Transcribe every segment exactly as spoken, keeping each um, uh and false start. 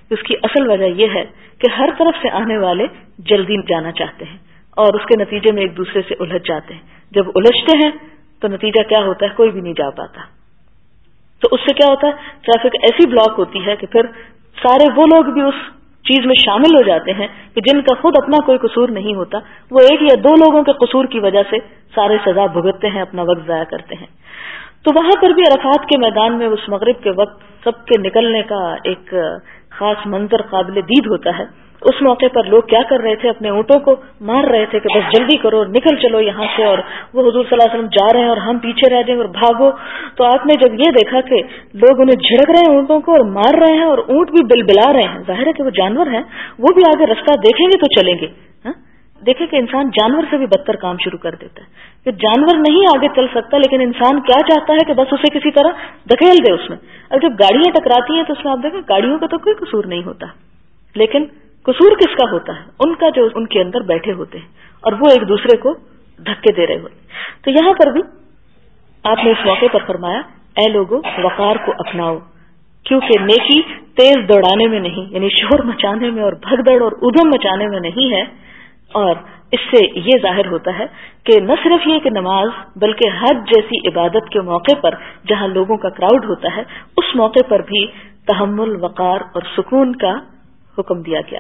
اس کی اصل وجہ یہ ہے کہ ہر طرف سے آنے والے جلدی جانا چاہتے ہیں اور اس کے نتیجے میں ایک دوسرے سے الجھ جاتے ہیں. جب الجھتے ہیں تو نتیجہ کیا ہوتا ہے؟ کوئی بھی نہیں جا پاتا. تو اس سے کیا ہوتا ہے؟ ٹریفک ایسی بلاک ہوتی ہے کہ پھر سارے وہ لوگ بھی اس چیز میں شامل ہو جاتے ہیں کہ جن کا خود اپنا کوئی قصور نہیں ہوتا، وہ ایک یا دو لوگوں کے قصور کی وجہ سے سارے سزا بھگتتے ہیں، اپنا وقت ضائع کرتے ہیں. تو وہاں پر بھی عرفات کے میدان میں اس مغرب کے وقت سب کے نکلنے کا ایک خاص منظر قابل دید ہوتا ہے. اس موقع پر لوگ کیا کر رہے تھے؟ اپنے اونٹوں کو مار رہے تھے کہ بس جلدی کرو، نکل چلو یہاں سے، اور وہ حضور صلی اللہ علیہ وسلم جا رہے ہیں اور ہم پیچھے رہ جائیں اور بھاگو. تو آپ نے جب یہ دیکھا کہ لوگ انہیں جھڑک رہے ہیں اونٹوں کو اور مار رہے ہیں اور اونٹ بھی بلبلا رہے ہیں، ظاہر ہے کہ وہ جانور ہیں، وہ بھی آگے رستہ دیکھیں گے تو چلیں گے. دیکھیں کہ انسان جانور سے بھی بدتر کام شروع کر دیتا ہے کہ جانور نہیں آگے چل سکتا، لیکن انسان کیا چاہتا ہے کہ بس اسے کسی طرح دھکیل دے اس میں. اب جب گاڑیاں ٹکراتی ہیں تو اس میں آپ دیکھیں گاڑیوں کا تو کوئی قصور نہیں ہوتا، لیکن قصور کس کا ہوتا ہے؟ ان کا جو ان کے اندر بیٹھے ہوتے ہیں اور وہ ایک دوسرے کو دھکے دے رہے ہوتے. تو یہاں پر بھی آپ نے اس موقع پر فرمایا اے لوگو وقار کو اپناؤ، کیونکہ نیکی تیز دوڑانے میں نہیں، یعنی شور مچانے میں اور بھگدڑ اور ادھم مچانے میں نہیں ہے. اور اس سے یہ ظاہر ہوتا ہے کہ نہ صرف یہ کہ نماز بلکہ حج جیسی عبادت کے موقع پر جہاں لوگوں کا کراؤڈ ہوتا ہے اس موقع پر بھی تحمل، وقار اور سکون کا حکم دیا گیا.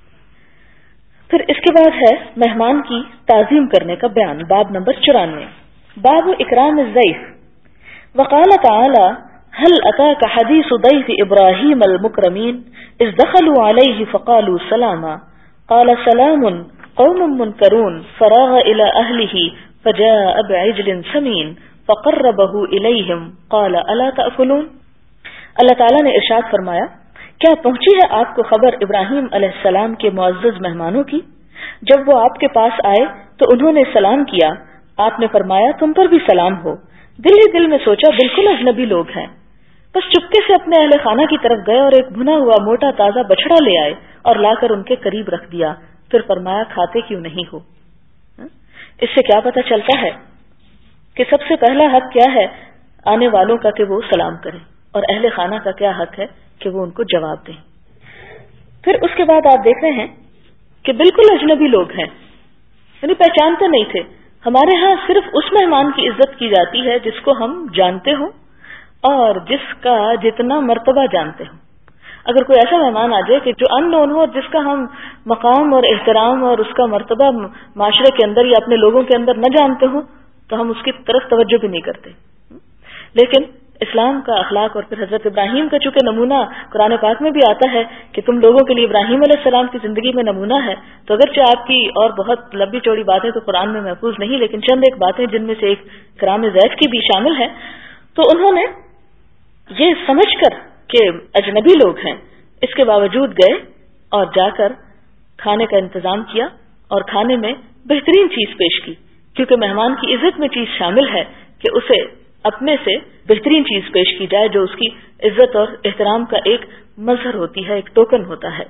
پھر اس کے بعد ہے مہمان کی تعظیم کرنے کا بیان. باب نمبر چورانوے، باب اکرام الضیف. وقال تعالی هل اتاك حديث ضيف ابراهيم المكرمين اذ دخلوا عليه فقالوا سلاما قال سلام قوم منكرون فراغ الى اهله فجاء بعجل سمين فقربه اليهم قال الا تاكلون. اللہ تعالی نے ارشاد فرمایا کیا پہنچی ہے آپ کو خبر ابراہیم علیہ السلام کے معزز مہمانوں کی؟ جب وہ آپ کے پاس آئے تو انہوں نے سلام کیا. آپ نے فرمایا تم پر بھی سلام ہو. دل ہی دل میں سوچا بالکل اجنبی لوگ ہیں، بس چپکے سے اپنے اہل خانہ کی طرف گئے اور ایک بھنا ہوا موٹا تازہ بچڑا لے آئے اور لا کر ان کے قریب رکھ دیا. پھر فرمایا کھاتے کیوں نہیں ہو؟ اس سے کیا پتہ چلتا ہے کہ سب سے پہلا حق کیا ہے آنے والوں کا کہ وہ سلام کریں، اور اہل خانہ کا کیا حق ہے کہ وہ ان کو جواب دیں. پھر اس کے بعد آپ دیکھ رہے ہیں کہ بالکل اجنبی لوگ ہیں، یعنی پہچانتے نہیں تھے. ہمارے ہاں صرف اس مہمان کی عزت کی جاتی ہے جس کو ہم جانتے ہوں اور جس کا جتنا مرتبہ جانتے ہوں. اگر کوئی ایسا مہمان آ جائے کہ جو ان نون ہو اور جس کا ہم مقام اور احترام اور اس کا مرتبہ معاشرے کے اندر یا اپنے لوگوں کے اندر نہ جانتے ہوں تو ہم اس کی طرف توجہ بھی نہیں کرتے. لیکن اسلام کا اخلاق اور پھر حضرت ابراہیم کا چونکہ نمونہ قرآن پاک میں بھی آتا ہے کہ تم لوگوں کے لیے ابراہیم علیہ السلام کی زندگی میں نمونہ ہے، تو اگرچہ آپ کی اور بہت لمبی چوڑی باتیں تو قرآن میں محفوظ نہیں، لیکن چند ایک باتیں جن میں سے ایک کرام زید کی بھی شامل ہے. تو انہوں نے یہ سمجھ کر کہ اجنبی لوگ ہیں اس کے باوجود گئے اور جا کر کھانے کا انتظام کیا اور کھانے میں بہترین چیز پیش کی، کیونکہ مہمان کی عزت میں چیز شامل ہے کہ اسے اپنے سے بہترین چیز پیش کی جائے جو اس کی عزت اور احترام کا ایک مظہر ہوتی ہے، ایک ٹوکن ہوتا ہے.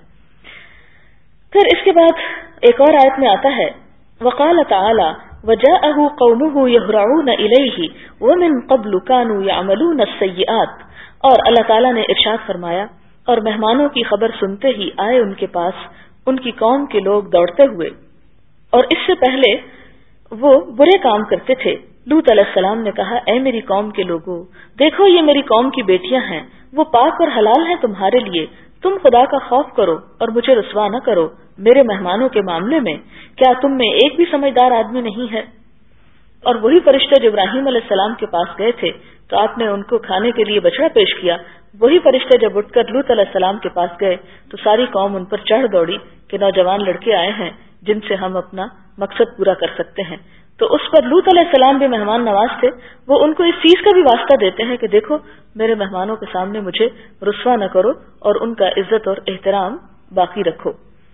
پھر اس کے بعد ایک اور آیت میں آتا ہے وقال تعالی وجاءه قومه يهرعون الیہ ومن قبل كانوا يعملون السیئات. اور اللہ تعالیٰ نے ارشاد فرمایا اور مہمانوں کی خبر سنتے ہی آئے ان کے پاس ان کی قوم کے لوگ دوڑتے ہوئے، اور اس سے پہلے وہ برے کام کرتے تھے. لوط علیہ السلام نے کہا اے میری قوم کے لوگوں، دیکھو یہ میری قوم کی بیٹیاں ہیں، وہ پاک اور حلال ہیں تمہارے لیے، تم خدا کا خوف کرو اور مجھے رسوا نہ کرو میرے مہمانوں کے معاملے میں. کیا تم میں ایک بھی سمجھدار آدمی نہیں ہے؟ اور وہی فرشتے جو ابراہیم علیہ السلام کے پاس گئے تھے تو آپ نے ان کو کھانے کے لیے بچڑا پیش کیا، وہی فرشتے جب اٹھ کر لوط علیہ السلام کے پاس گئے تو ساری قوم ان پر چڑھ دوڑی کہ نوجوان لڑکے آئے ہیں جن سے ہم اپنا مقصد پورا کر سکتے ہیں. تو اس پر لوط علیہ السلام بھی مہمان نواز تھے، وہ ان کو اس چیز کا بھی واسطہ دیتے ہیں کہ دیکھو میرے مہمانوں کے سامنے مجھے رسوا نہ کرو اور ان کا عزت اور احترام باقی رکھو.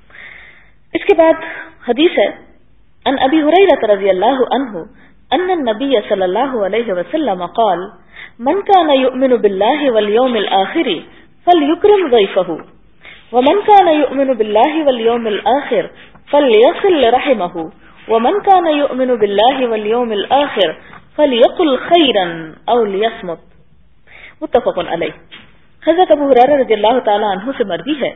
اس کے بعد حدیث ہے ان ابی ہریرہ رضی اللہ عنہ ان النبی صلی اللہ علیہ وسلم قال من كان يؤمن بالله واليوم الآخر فليكرم ضيفه ومن كان يؤمن بالله واليوم الآخر فليصل رحمه ومن كان يؤمن بالله واليوم الآخر فليقل خيرا أو ليصمت. متفق علیہ. حضرت ابو ہریرہ رضی اللہ تعالی عنہ سے مروی ہے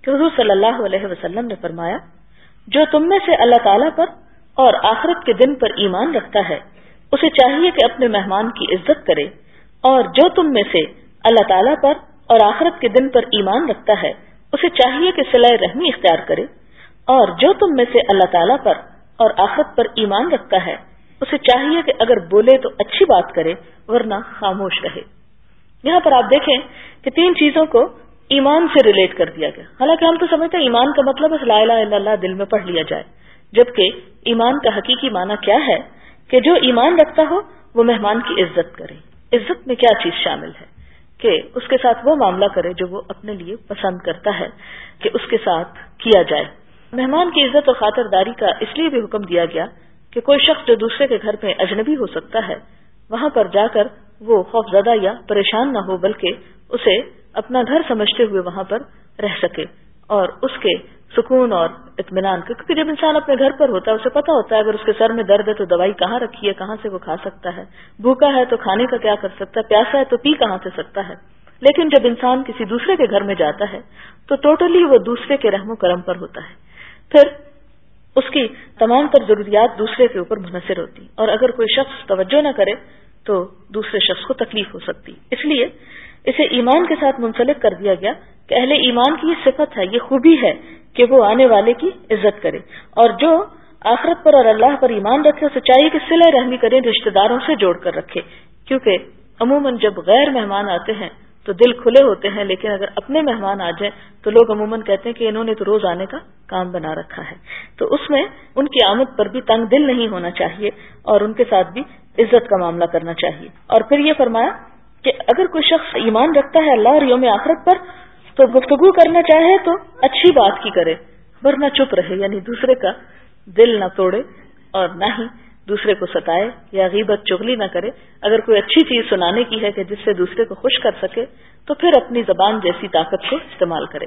کہ حضور صلی اللہ علیہ وسلم نے فرمایا جو تم میں سے اللہ تعالیٰ پر اور آخرت کے دن پر ایمان رکھتا ہے اسے چاہیے کہ اپنے مہمان کی عزت کرے، اور جو تم میں سے اللہ تعالیٰ پر اور آخرت کے دن پر ایمان رکھتا ہے اسے چاہیے کہ صلہ رحمی اختیار کرے، اور جو تم میں سے اللہ تعالیٰ پر اور آخرت پر ایمان رکھتا ہے اسے چاہیے کہ اگر بولے تو اچھی بات کرے ورنہ خاموش رہے۔ یہاں پر آپ دیکھیں کہ تین چیزوں کو ایمان سے ریلیٹ کر دیا گیا۔ حالانکہ ہم تو سمجھتے ہیں ایمان کا مطلب ہے لا الہ الا اللہ دل میں پڑھ لیا جائے، جبکہ ایمان کا حقیقی معنی کیا ہے کہ جو ایمان رکھتا ہو وہ مہمان کی عزت کرے۔ عزت میں کیا چیز شامل ہے کہ اس کے ساتھ وہ معاملہ کرے جو وہ اپنے لیے پسند کرتا ہے کہ اس کے ساتھ کیا جائے۔ مہمان کی عزت اور خاطرداری کا اس لیے بھی حکم دیا گیا کہ کوئی شخص جو دوسرے کے گھر میں اجنبی ہو سکتا ہے وہاں پر جا کر وہ خوف زدہ یا پریشان نہ ہو، بلکہ اسے اپنا گھر سمجھتے ہوئے وہاں پر رہ سکے اور اس کے سکون اور اطمینان کے، کیونکہ جب انسان اپنے گھر پر ہوتا ہے اسے پتا ہوتا ہے اگر اس کے سر میں درد ہے تو دوائی کہاں رکھی ہے، کہاں سے وہ کھا سکتا ہے، بھوکا ہے تو کھانے کا کیا کر سکتا ہے، پیاسا ہے تو پی کہاں سے سکتا ہے۔ لیکن جب انسان کسی دوسرے کے گھر میں جاتا ہے تو ٹوٹلی وہ دوسرے کے رحم و کرم پر ہوتا ہے، پھر اس کی تمام تر ضروریات دوسرے کے اوپر منحصر ہوتی، اور اگر کوئی شخص توجہ نہ کرے تو دوسرے شخص کو تکلیف ہو سکتی۔ اس لیے اسے ایمان کے ساتھ منسلک کر دیا گیا کہ اہل ایمان کی یہ صفت ہے، یہ خوبی ہے کہ وہ آنے والے کی عزت کرے، اور جو آخرت پر اور اللہ پر ایمان رکھے اسے چاہیے کہ صلہ رحمی کریں، رشتہ داروں سے جوڑ کر رکھے، کیونکہ عموماً جب غیر مہمان آتے ہیں تو دل کھلے ہوتے ہیں، لیکن اگر اپنے مہمان آ جائیں تو لوگ عموماً کہتے ہیں کہ انہوں نے تو روز آنے کا کام بنا رکھا ہے، تو اس میں ان کی آمد پر بھی تنگ دل نہیں ہونا چاہیے اور ان کے ساتھ بھی عزت کا معاملہ کرنا چاہیے۔ اور پھر یہ فرمایا کہ اگر کوئی شخص ایمان رکھتا ہے اللہ اور یوم آخرت پر تو گفتگو کرنا چاہے تو اچھی بات کی کرے ورنہ چپ رہے، یعنی دوسرے کا دل نہ توڑے اور نہ ہی دوسرے کو ستائے یا غیبت چغلی نہ کرے۔ اگر کوئی اچھی چیز سنانے کی ہے کہ جس سے دوسرے کو خوش کر سکے تو پھر اپنی زبان جیسی طاقت کو استعمال کرے۔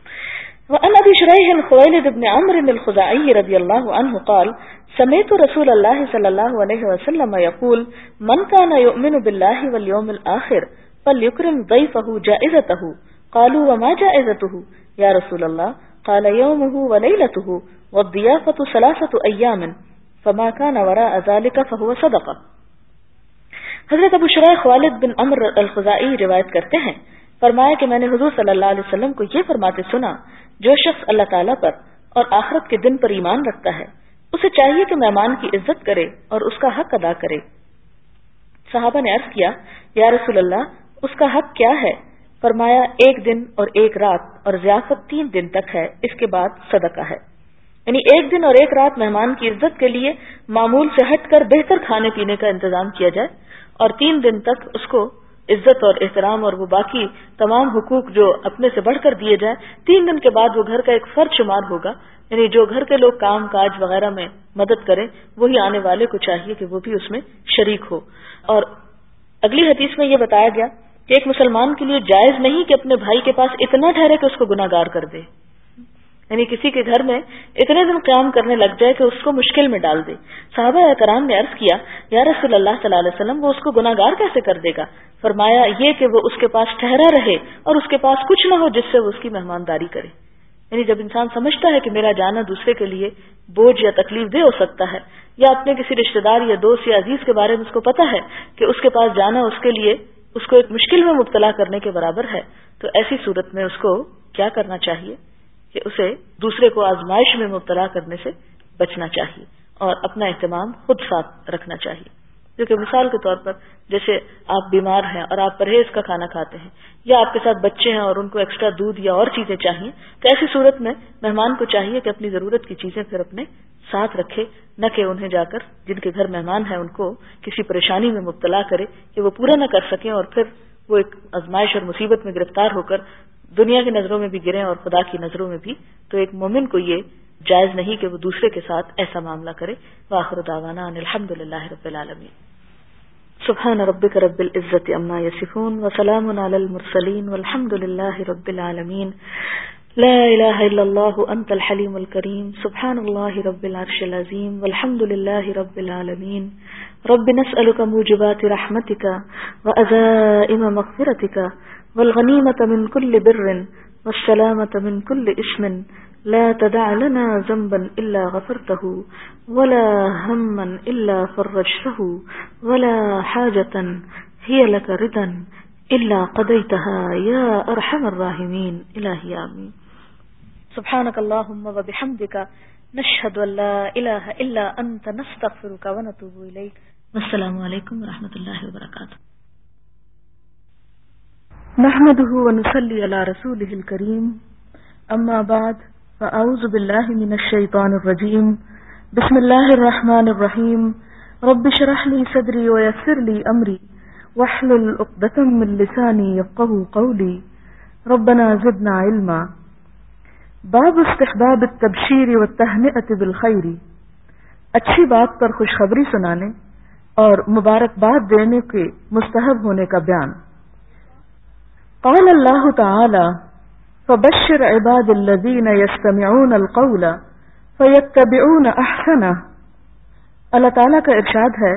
وعن ابي شريح خويلد بن عمرو الخزاعي رضي الله عنه قال سمعت رسول الله صلى الله عليه وسلم يقول من كان يؤمن بالله واليوم الآخر فليكرم ضيفه جائزته قالوا وما جائزته يا رسول الله قال يومه وليلته والضيافة ثلاثة أيام فما كان وراء ذلك فهو صدقة۔ حضرت ابو شریح خوالد بن عمرو الخزاعی روایت کرتے ہیں، فرمایا کہ میں نے حضور صلی اللہ علیہ وسلم کو یہ فرماتے سنا جو شخص اللہ تعالیٰ پر اور آخرت کے دن پر ایمان رکھتا ہے اسے چاہیے کہ مہمان کی عزت کرے اور اس کا حق ادا کرے۔ صحابہ نے عرض کیا یا رسول اللہ اس کا حق کیا ہے؟ فرمایا ایک دن اور ایک رات اور ضیافت تین دن تک ہے، اس کے بعد صدقہ ہے، یعنی ایک دن اور ایک رات مہمان کی عزت کے لیے معمول سے ہٹ کر بہتر کھانے پینے کا انتظام کیا جائے، اور تین دن تک اس کو عزت اور احترام اور وہ باقی تمام حقوق جو اپنے سے بڑھ کر دیے جائیں۔ تین دن کے بعد وہ گھر کا ایک فرد شمار ہوگا، یعنی جو گھر کے لوگ کام کاج وغیرہ میں مدد کریں وہی آنے والے کو چاہیے کہ وہ بھی اس میں شریک ہو۔ اور اگلی حدیث میں یہ بتایا گیا کہ ایک مسلمان کے لیے جائز نہیں کہ اپنے بھائی کے پاس اتنا ٹھہرے کہ اس کو گناہ گار کر دے، یعنی کسی کے گھر میں اتنے دن قیام کرنے لگ جائے کہ اس کو مشکل میں ڈال دے۔ صحابہ کرام نے عرض کیا یا رسول اللہ صلی اللہ علیہ وسلم وہ اس کو گناہ گار کیسے کر دے گا؟ فرمایا یہ کہ وہ اس کے پاس ٹھہرا رہے اور اس کے پاس کچھ نہ ہو جس سے وہ اس کی مہمانداری کرے، یعنی جب انسان سمجھتا ہے کہ میرا جانا دوسرے کے لیے بوجھ یا تکلیف دہ ہو سکتا ہے، یا اپنے کسی رشتہ دار یا دوست یا عزیز کے بارے میں اس کو پتا ہے کہ اس کے پاس جانا اس کے لیے اس کو ایک مشکل میں مبتلا کرنے کے برابر ہے، تو ایسی صورت میں اس کو کیا کرنا چاہیے کہ اسے دوسرے کو آزمائش میں مبتلا کرنے سے بچنا چاہیے اور اپنا اہتمام خود ساتھ رکھنا چاہیے۔ کیونکہ مثال کے طور پر جیسے آپ بیمار ہیں اور آپ پرہیز کا کھانا کھاتے ہیں، یا آپ کے ساتھ بچے ہیں اور ان کو ایکسٹرا دودھ یا اور چیزیں چاہیے، تو ایسی صورت میں مہمان کو چاہیے کہ اپنی ضرورت کی چیزیں پھر اپنے ساتھ رکھے، نہ کہ انہیں جا کر جن کے گھر مہمان ہیں ان کو کسی پریشانی میں مبتلا کرے کہ وہ پورا نہ کر سکیں اور پھر وہ ایک آزمائش اور مصیبت میں گرفتار ہو کر دنیا کی نظروں میں بھی گریں اور خدا کی نظروں میں بھی۔ تو ایک مومن کو یہ جائز نہیں کہ وہ دوسرے کے ساتھ ایسا معاملہ کرے۔ وآخر دعوانا ان الحمد للہ رب العالمین۔ سبحان ربک رب العزت عما یصفون وسلام علی المرسلین والحمد للہ رب العالمین۔ لا الہ الا اللہ انت الحلیم الکریم سبحان اللہ رب العرش العظیم والحمد للہ رب العالمین۔ رب نسألک موجبات رحمتک وعزائم مغفرتک والغنیمة من كل بر والسلامة من كل اسم لا تدع لنا ذنبا إلا غفرته ولا هما إلا فرجته ولا حاجة هي لك رضا إلا قضيتها يا أرحم الراحمين إلهي آمين. سبحانك اللهم وبحمدك نشهد أن لا إله إلا أنت نستغفرك ونتوب إليك. والسلام عليكم ورحمة الله وبركاته. نحمده ونصلي على رسوله الكريم. أما بعد فأعوذ بالله من الشيطان الرجيم. بسم الله الرحمن الرحيم. رب اشرح لي صدري ويسر لي أمري واحلل عقدة من لساني يفقهوا قولي. ربنا زدنا علما. باب استحباب التبشیر والتہنئۃ بالخیر. اچھی بات پر خوشخبری سنانے اور مبارکباد دینے کے مستحب ہونے کا بیان. قال اللہ تعالی فبشر عباد الذین یستمعون القول فیتبعون احسنہ. اللہ تعالیٰ کا ارشاد ہے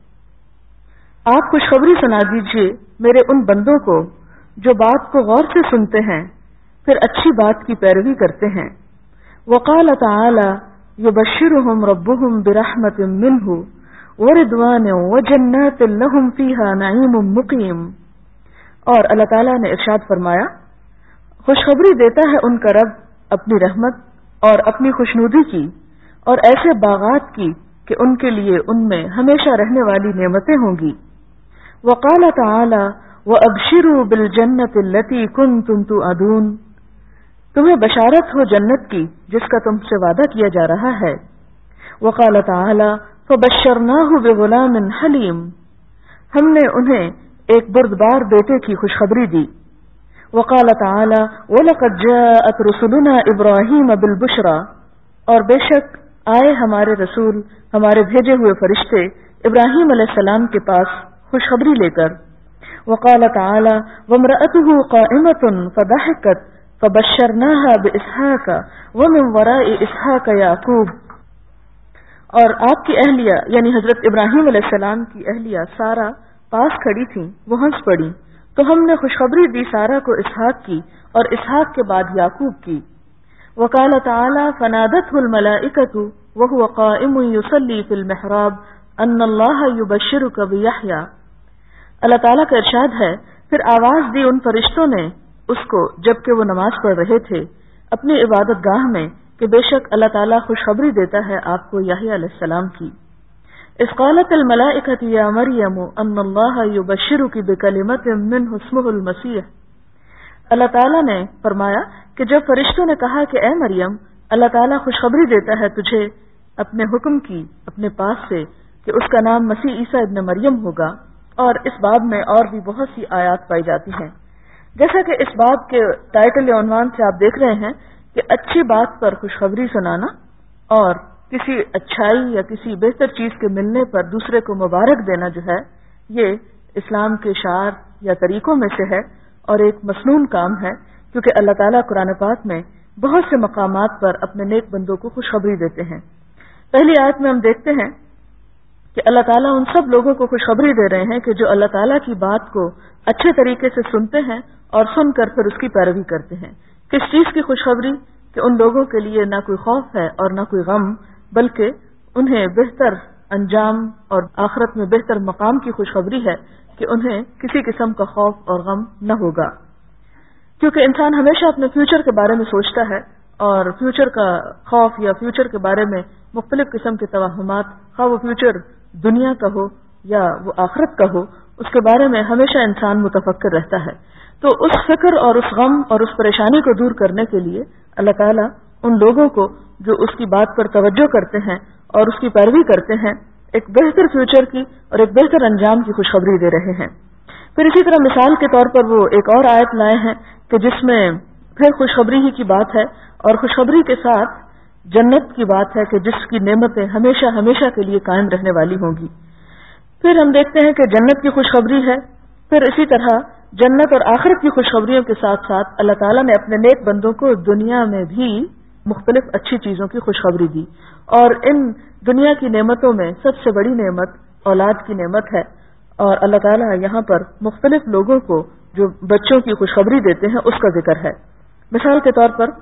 آپ خوشخبری سنا دیجئے میرے ان بندوں کو جو بات کو غور سے سنتے ہیں پھر اچھی بات کی پیروی کرتے ہیں. وقال تعالی یبشرہم ربہم برحمت منہ ورضوان وجنات لہم فیہا نعیم مقیم. اور اللہ تعالیٰ نے ارشاد فرمایا خوشخبری دیتا ہے ان کا رب اپنی رحمت اور اپنی خوشنودی کی اور ایسے باغات کی کہ ان کے لیے ان میں ہمیشہ رہنے والی نعمتیں ہوں گی. وقال تعالی وابشروا بالجنۃ التی کنتم توعدون. تمہیں بشارت ہو جنت کی جس کا تم سے وعدہ کیا جا رہا ہے. وقال تعالی فبشرناہ بغلام حلیم. ہم نے انہیں ایک بردبار بیٹے کی خوشخبری دی. وقال تعالی وَلَقَدْ جَاءَتْ رُسُلُنَا إِبْرَاهِيمَ بِالْبُشْرَى. اور بے شک آئے ہمارے رسول ہمارے بھیجے ہوئے فرشتے ابراہیم علیہ السلام کے پاس خوشخبری لے کر. وقال تعالی وامرأته قائمة فضحكت فبشرناها بإسحاق ومن وراء إسحاق يعقوب. اور آپ کی اہلیہ یعنی حضرت ابراہیم علیہ السلام کی اہلیہ سارہ پاس کھڑی تھیں، وہ ہنس پڑی تو ہم نے خوشخبری دی سارہ کو اسحاق کی اور اسحاق کے بعد یعقوب کی. وقال تعالی فنادته الملائکۃ وهو قائم يصلي في المحراب ان اللہ یبشرک بیحییٰ. اللہ تعالیٰ کا ارشاد ہے پھر آواز دی ان فرشتوں نے اس کو جبکہ وہ نماز پڑھ رہے تھے اپنی عبادت گاہ میں کہ بے شک اللہ تعالیٰ خوشخبری دیتا ہے آپ کو یحییٰ علیہ السلام کی. اذ قالت الملائکۃ یا مریم ان اللہ یبشرک بکلمۃ منہ اسمہ المسیح. اللہ تعالیٰ نے فرمایا کہ جب فرشتوں نے کہا کہ اے مریم اللہ تعالیٰ خوشخبری دیتا ہے تجھے اپنے حکم کی اپنے پاس سے کہ اس کا نام مسیح عیسیٰ ابن مریم ہوگا. اور اس باب میں اور بھی بہت سی آیات پائی جاتی ہیں. جیسا کہ اس باب کے ٹائٹل یا عنوان سے آپ دیکھ رہے ہیں کہ اچھی بات پر خوشخبری سنانا اور کسی اچھائی یا کسی بہتر چیز کے ملنے پر دوسرے کو مبارک دینا جو ہے یہ اسلام کے شعار یا طریقوں میں سے ہے اور ایک مسنون کام ہے کیونکہ اللہ تعالیٰ قرآن پاک میں بہت سے مقامات پر اپنے نیک بندوں کو خوشخبری دیتے ہیں. پہلی آیت میں ہم دیکھتے ہیں کہ اللہ تعالیٰ ان سب لوگوں کو خوشخبری دے رہے ہیں کہ جو اللہ تعالیٰ کی بات کو اچھے طریقے سے سنتے ہیں اور سن کر پھر اس کی پیروی کرتے ہیں. کس چیز کی خوشخبری؟ کہ ان لوگوں کے لیے نہ کوئی خوف ہے اور نہ کوئی غم بلکہ انہیں بہتر انجام اور آخرت میں بہتر مقام کی خوشخبری ہے کہ انہیں کسی قسم کا خوف اور غم نہ ہوگا. کیونکہ انسان ہمیشہ اپنے فیوچر کے بارے میں سوچتا ہے اور فیوچر کا خوف یا فیوچر کے بارے میں مختلف قسم کے توہمات خواہ وہ فیوچر دنیا کا ہو یا وہ آخرت کا ہو اس کے بارے میں ہمیشہ انسان متفکر رہتا ہے. تو اس فکر اور اس غم اور اس پریشانی کو دور کرنے کے لیے اللہ تعالیٰ ان لوگوں کو جو اس کی بات پر توجہ کرتے ہیں اور اس کی پیروی کرتے ہیں ایک بہتر فیوچر کی اور ایک بہتر انجام کی خوشخبری دے رہے ہیں. پھر اسی طرح مثال کے طور پر وہ ایک اور آیت لائے ہیں کہ جس میں پھر خوشخبری ہی کی بات ہے اور خوشخبری کے ساتھ جنت کی بات ہے کہ جس کی نعمتیں ہمیشہ ہمیشہ کے لیے قائم رہنے والی ہوں گی. پھر ہم دیکھتے ہیں کہ جنت کی خوشخبری ہے. پھر اسی طرح جنت اور آخرت کی خوشخبریوں کے ساتھ ساتھ اللہ تعالیٰ نے اپنے نیک بندوں کو دنیا میں بھی مختلف اچھی چیزوں کی خوشخبری دی اور ان دنیا کی نعمتوں میں سب سے بڑی نعمت اولاد کی نعمت ہے. اور اللہ تعالیٰ یہاں پر مختلف لوگوں کو جو بچوں کی خوشخبری دیتے ہیں اس کا ذکر ہے. مثال کے طور پر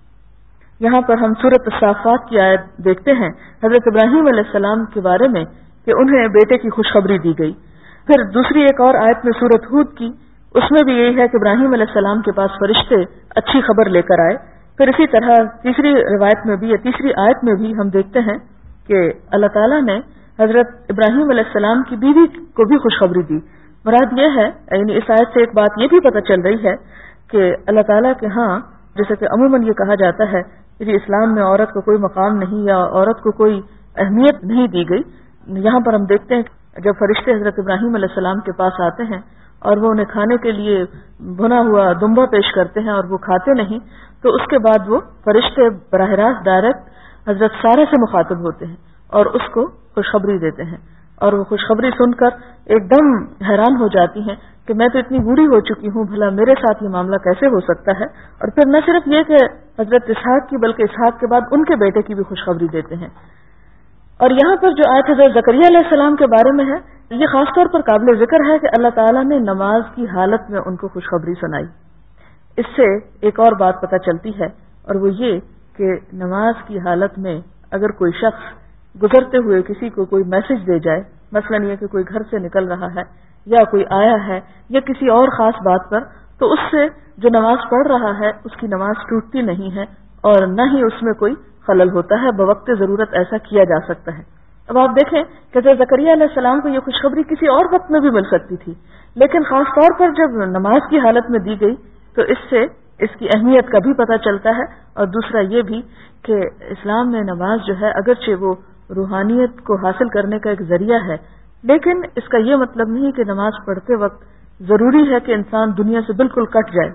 یہاں پر ہم سورۃ الصافات کی آیت دیکھتے ہیں حضرت ابراہیم علیہ السلام کے بارے میں کہ انہیں بیٹے کی خوشخبری دی گئی. پھر دوسری ایک اور آیت میں سورۃ ہود کی، اس میں بھی یہی ہے کہ ابراہیم علیہ السلام کے پاس فرشتے اچھی خبر لے کر آئے. پھر اسی طرح تیسری روایت میں بھی یا تیسری آیت میں بھی ہم دیکھتے ہیں کہ اللہ تعالیٰ نے حضرت ابراہیم علیہ السلام کی بیوی کو بھی خوشخبری دی. مراد یہ ہے، یعنی اس آیت سے ایک بات یہ بھی پتہ چل رہی ہے کہ اللہ تعالیٰ کے ہاں جیسے کہ عموماً یہ کہا جاتا ہے کہ اسلام میں عورت کو کوئی مقام نہیں یا عورت کو کوئی اہمیت نہیں دی گئی. یہاں پر ہم دیکھتے ہیں کہ جب فرشتے حضرت ابراہیم علیہ السلام کے پاس آتے ہیں اور وہ انہیں کھانے کے لیے بھنا ہوا دمبا پیش کرتے ہیں اور وہ کھاتے نہیں، تو اس کے بعد وہ فرشتے براہ راست ڈائریکٹ حضرت سارہ سے مخاطب ہوتے ہیں اور اس کو خوشخبری دیتے ہیں، اور وہ خوشخبری سن کر ایک دم حیران ہو جاتی ہیں کہ میں تو اتنی بوڑھی ہو چکی ہوں، بھلا میرے ساتھ یہ معاملہ کیسے ہو سکتا ہے. اور پھر نہ صرف یہ کہ حضرت اسحاق کی بلکہ اسحاق کے بعد ان کے بیٹے کی بھی خوشخبری دیتے ہیں. اور یہاں پر جو آیت حضرت زکریا علیہ السلام کے بارے میں ہے، یہ خاص طور پر قابل ذکر ہے کہ اللہ تعالیٰ نے نماز کی حالت میں ان کو خوشخبری سنائی. اس سے ایک اور بات پتہ چلتی ہے، اور وہ یہ کہ نماز کی حالت میں اگر کوئی شخص گزرتے ہوئے کسی کو کوئی میسج دے جائے، مثلا یہ کہ کوئی گھر سے نکل رہا ہے یا کوئی آیا ہے یا کسی اور خاص بات پر، تو اس سے جو نماز پڑھ رہا ہے اس کی نماز ٹوٹتی نہیں ہے اور نہ ہی اس میں کوئی خلل ہوتا ہے. بوقت ضرورت ایسا کیا جا سکتا ہے. اب آپ دیکھیں کہ حضرت زکریا علیہ السلام کو یہ خوشخبری کسی اور وقت میں بھی مل سکتی تھی، لیکن خاص طور پر جب نماز کی حالت میں دی گئی تو اس سے اس کی اہمیت کا بھی پتہ چلتا ہے. اور دوسرا یہ بھی کہ اسلام میں نماز جو ہے اگرچہ وہ روحانیت کو حاصل کرنے کا ایک ذریعہ ہے، لیکن اس کا یہ مطلب نہیں کہ نماز پڑھتے وقت ضروری ہے کہ انسان دنیا سے بالکل کٹ جائے.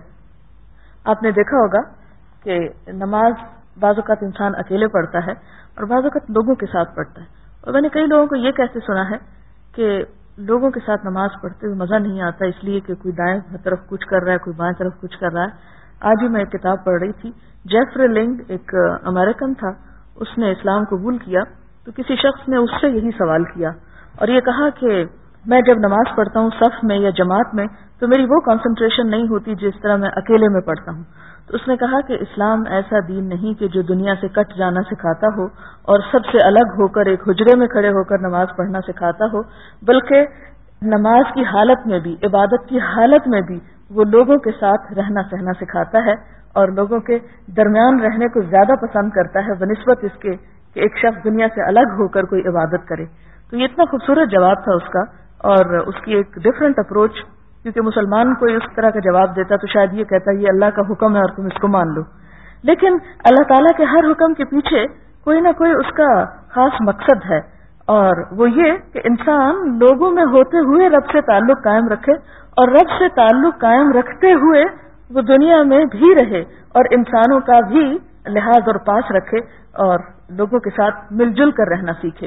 آپ نے دیکھا ہوگا کہ نماز بعض اوقات انسان اکیلے پڑھتا ہے اور بعض اوقات لوگوں کے ساتھ پڑھتا ہے. اور میں نے کئی لوگوں کو یہ کہتے سنا ہے کہ لوگوں کے ساتھ نماز پڑھتے ہوئے مزہ نہیں آتا اس لیے کہ کوئی دائیں طرف کچھ کر رہا ہے، کوئی بائیں طرف کچھ کر رہا ہے. آج ہی میں ایک کتاب پڑھ رہی تھی، جیفری لنگ ایک امریکن تھا، اس نے اسلام قبول کیا تو کسی شخص نے اس سے یہی سوال کیا اور یہ کہا کہ میں جب نماز پڑھتا ہوں صف میں یا جماعت میں تو میری وہ کنسنٹریشن نہیں ہوتی جس طرح میں اکیلے میں پڑھتا ہوں. تو اس نے کہا کہ اسلام ایسا دین نہیں کہ جو دنیا سے کٹ جانا سکھاتا ہو اور سب سے الگ ہو کر ایک حجرے میں کھڑے ہو کر نماز پڑھنا سکھاتا ہو، بلکہ نماز کی حالت میں بھی، عبادت کی حالت میں بھی وہ لوگوں کے ساتھ رہنا سہنا سکھاتا ہے اور لوگوں کے درمیان رہنے کو زیادہ پسند کرتا ہے بنسبت اس کے کہ ایک شخص دنیا سے الگ ہو کر کوئی عبادت کرے. تو یہ اتنا خوبصورت جواب تھا اس کا، اور اس کی ایک ڈفرینٹ اپروچ، کیونکہ مسلمان کوئی اس طرح کا جواب دیتا تو شاید یہ کہتا یہ اللہ کا حکم ہے اور تم اس کو مان لو. لیکن اللہ تعالیٰ کے ہر حکم کے پیچھے کوئی نہ کوئی اس کا خاص مقصد ہے، اور وہ یہ کہ انسان لوگوں میں ہوتے ہوئے رب سے تعلق قائم رکھے اور رب سے تعلق قائم رکھتے ہوئے وہ دنیا میں بھی رہے اور انسانوں کا بھی لحاظ اور پاس رکھے اور لوگوں کے ساتھ مل جل کر رہنا سیکھے.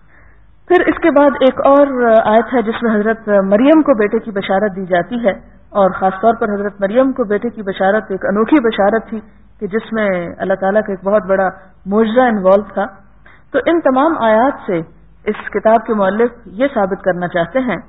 پھر اس کے بعد ایک اور آیت ہے جس میں حضرت مریم کو بیٹے کی بشارت دی جاتی ہے، اور خاص طور پر حضرت مریم کو بیٹے کی بشارت ایک انوکھی بشارت تھی کہ جس میں اللہ تعالیٰ کا ایک بہت بڑا معجزہ انوالو تھا. تو ان تمام آیات سے اس کتاب کے مؤلف یہ ثابت کرنا چاہتے ہیں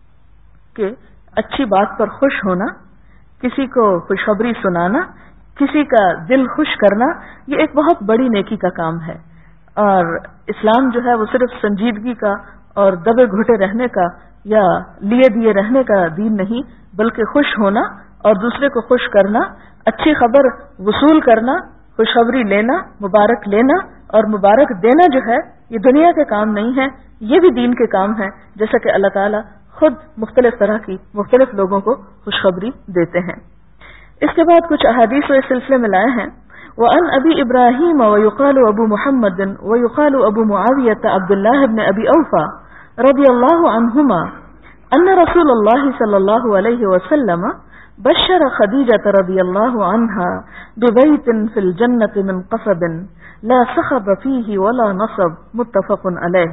کہ اچھی بات پر خوش ہونا، کسی کو خوشخبری سنانا، کسی کا دل خوش کرنا، یہ ایک بہت بڑی نیکی کا کام ہے. اور اسلام جو ہے وہ صرف سنجیدگی کا اور دبے گھٹے رہنے کا یا لیے دیے رہنے کا دین نہیں، بلکہ خوش ہونا اور دوسرے کو خوش کرنا، اچھی خبر وصول کرنا، خوشخبری لینا، مبارک لینا اور مبارک دینا جو ہے یہ دنیا کے کام نہیں ہے، یہ بھی دین کے کام ہے، جیسا کہ اللہ تعالیٰ خود مختلف طرح کی مختلف لوگوں کو خوشخبری دیتے ہیں. اس کے بعد کچھ احادیث اس سلسلے میں لائے ہیں. وعن ابی ابراہیم ویقال ابو محمد ویقال ابو معاویۃ عبد اللہ بن ابی اوفا رضی اللہ عنہما ان رسول اللہ صلی اللہ علیہ وسلم بشر خدیجۃ رضی اللہ عنہا ببیت فی الجنۃ من قصب لا صخب فیہ ولا نصب متفق علیہ.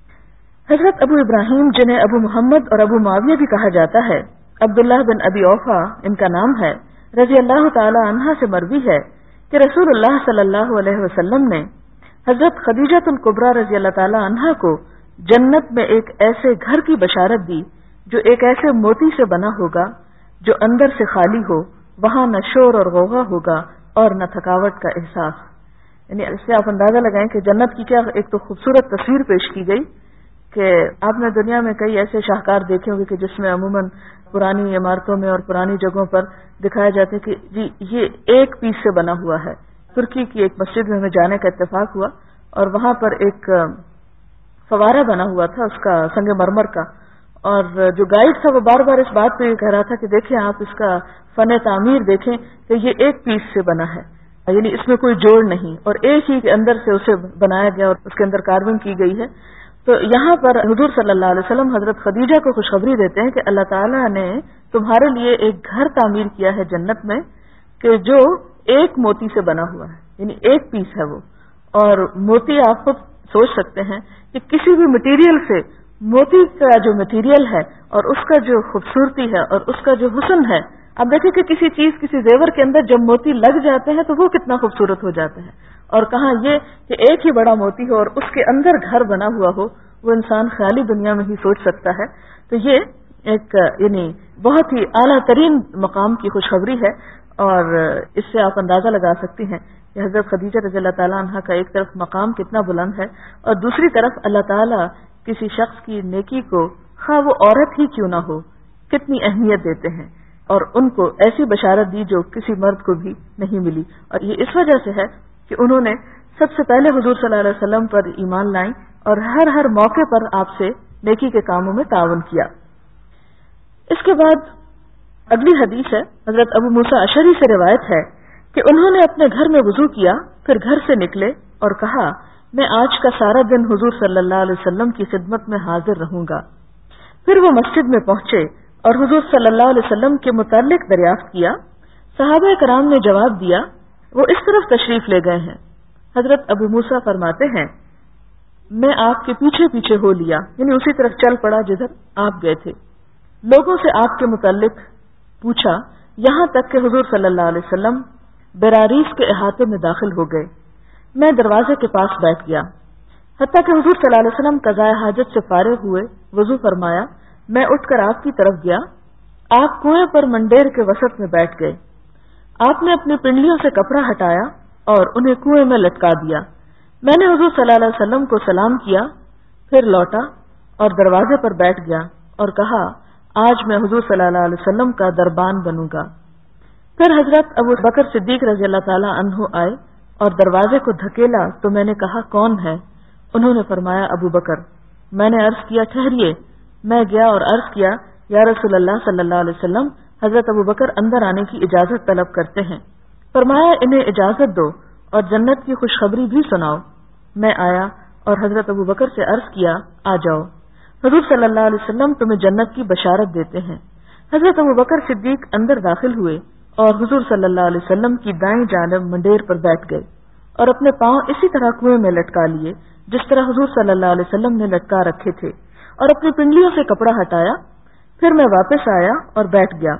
حضرت ابو ابراہیم جنہیں ابو محمد اور ابو معاویہ بھی کہا جاتا ہے، عبداللہ بن ابی اوفا ان کا نام ہے، رضی اللہ تعالی عنہا سے مروی ہے کہ رسول اللہ صلی اللہ علیہ وسلم نے حضرت خدیجۃ الکبریٰ رضی اللہ تعالی عنہا کو جنت میں ایک ایسے گھر کی بشارت دی جو ایک ایسے موتی سے بنا ہوگا جو اندر سے خالی ہو وہاں نہ شور اور غوغا ہوگا اور نہ تھکاوٹ کا احساس. یعنی اس سے آپ اندازہ لگائیں کہ جنت کی کیا ایک تو خوبصورت تصویر پیش کی گئی کہ آپ نے دنیا میں کئی ایسے شاہکار دیکھے ہوں گے کہ جس میں عموماً پرانی عمارتوں میں اور پرانی جگہوں پر دکھایا جاتا ہے کہ جی یہ ایک پیس سے بنا ہوا ہے. ترکی کی ایک مسجد میں ہمیں جانے کا اتفاق ہوا اور وہاں پر ایک فوارہ بنا ہوا تھا اس کا سنگ مرمر کا, اور جو گائیڈ تھا وہ بار بار اس بات پہ کہہ رہا تھا کہ دیکھیں آپ اس کا فن تعمیر دیکھیں کہ یہ ایک پیس سے بنا ہے, یعنی اس میں کوئی جوڑ نہیں اور ایک ہی کے اندر سے اسے بنایا گیا اور اس کے اندر کارونگ کی گئی ہے. تو یہاں پر حضور صلی اللہ علیہ وسلم حضرت خدیجہ کو خوشخبری دیتے ہیں کہ اللہ تعالیٰ نے تمہارے لیے ایک گھر تعمیر کیا ہے جنت میں کہ جو ایک موتی سے بنا ہوا ہے, یعنی ایک پیس ہے وہ. اور موتی آپ خود سوچ سکتے ہیں کہ کسی بھی مٹیریل سے موتی کا جو مٹیریل ہے اور اس کا جو خوبصورتی ہے اور اس کا جو حسن ہے, آپ دیکھیں کہ کسی چیز کسی زیور کے اندر جب موتی لگ جاتے ہیں تو وہ کتنا خوبصورت ہو جاتے ہیں, اور کہاں یہ کہ ایک ہی بڑا موتی ہو اور اس کے اندر گھر بنا ہوا ہو, وہ انسان خیالی دنیا میں ہی سوچ سکتا ہے. تو یہ ایک یعنی بہت ہی اعلیٰ ترین مقام کی خوشخبری ہے, اور اس سے آپ اندازہ لگا سکتی ہیں کہ حضرت خدیجہ رضی اللہ تعالیٰ عنہ کا ایک طرف مقام کتنا بلند ہے اور دوسری طرف اللہ تعالیٰ کسی شخص کی نیکی کو خواہ وہ عورت ہی کیوں نہ ہو کتنی اہمیت دیتے ہیں, اور ان کو ایسی بشارت دی جو کسی مرد کو بھی نہیں ملی. اور یہ اس وجہ سے ہے کہ انہوں نے سب سے پہلے حضور صلی اللہ علیہ وسلم پر ایمان لائیں اور ہر ہر موقع پر آپ سے نیکی کے کاموں میں تعاون کیا. اس کے بعد اگلی حدیث ہے, حضرت ابو موسیٰ اشعری سے روایت ہے کہ انہوں نے اپنے گھر میں وضو کیا, پھر گھر سے نکلے اور کہا میں آج کا سارا دن حضور صلی اللہ علیہ وسلم کی خدمت میں حاضر رہوں گا. پھر وہ مسجد میں پہنچے اور حضور صلی اللہ علیہ وسلم کے متعلق دریافت کیا. صحابہ کرام نے جواب دیا وہ اس طرف تشریف لے گئے ہیں. حضرت ابو موسیٰ فرماتے ہیں میں آپ کے پیچھے پیچھے ہو لیا, یعنی اسی طرف چل پڑا جدھر آپ گئے تھے. لوگوں سے آپ کے متعلق پوچھا یہاں تک کہ حضور صلی اللہ علیہ وسلم براریس کے احاطے میں داخل ہو گئے. میں دروازے کے پاس بیٹھ گیا حتیٰ کہ حضور صلی اللہ علیہ وسلم قضاء حاجت سے فارغ ہوئے, وضو فرمایا. میں اٹھ کر آپ کی طرف گیا, آپ کنویں پر منڈیر کے وسط میں بیٹھ گئے. آپ نے اپنی پنڈلیوں سے کپڑا ہٹایا اور انہیں کنویں میں لٹکا دیا. میں نے حضور صلی اللہ علیہ وسلم کو سلام کیا, پھر لوٹا اور دروازے پر بیٹھ گیا اور کہا آج میں حضور صلی اللہ علیہ وسلم کا دربان بنوں گا. پھر حضرت ابو بکر صدیق رضی اللہ تعالی عنہ آئے اور دروازے کو دھکیلا تو میں نے کہا کون ہے؟ انہوں نے فرمایا ابو بکر. میں نے عرض کیا ٹھہریے. میں گیا اور عرض کیا یا رسول اللہ صلی اللہ علیہ وسلم حضرت ابو بکر اندر آنے کی اجازت طلب کرتے ہیں. فرمایا انہیں اجازت دو اور جنت کی خوشخبری بھی سناؤ. میں آیا اور حضرت ابو بکر سے عرض کیا آ جاؤ, حضور صلی اللہ علیہ وسلم تمہیں جنت کی بشارت دیتے ہیں. حضرت ابو بکر صدیق اندر داخل ہوئے اور حضور صلی اللہ علیہ وسلم کی دائیں جانب منڈیر پر بیٹھ گئے اور اپنے پاؤں اسی طرح کنویں میں لٹکا لیے جس طرح حضور صلی اللہ علیہ وسلم نے لٹکا رکھے تھے, اور اپنی پنڈلیوں سے کپڑا ہٹایا. پھر میں واپس آیا اور بیٹھ گیا.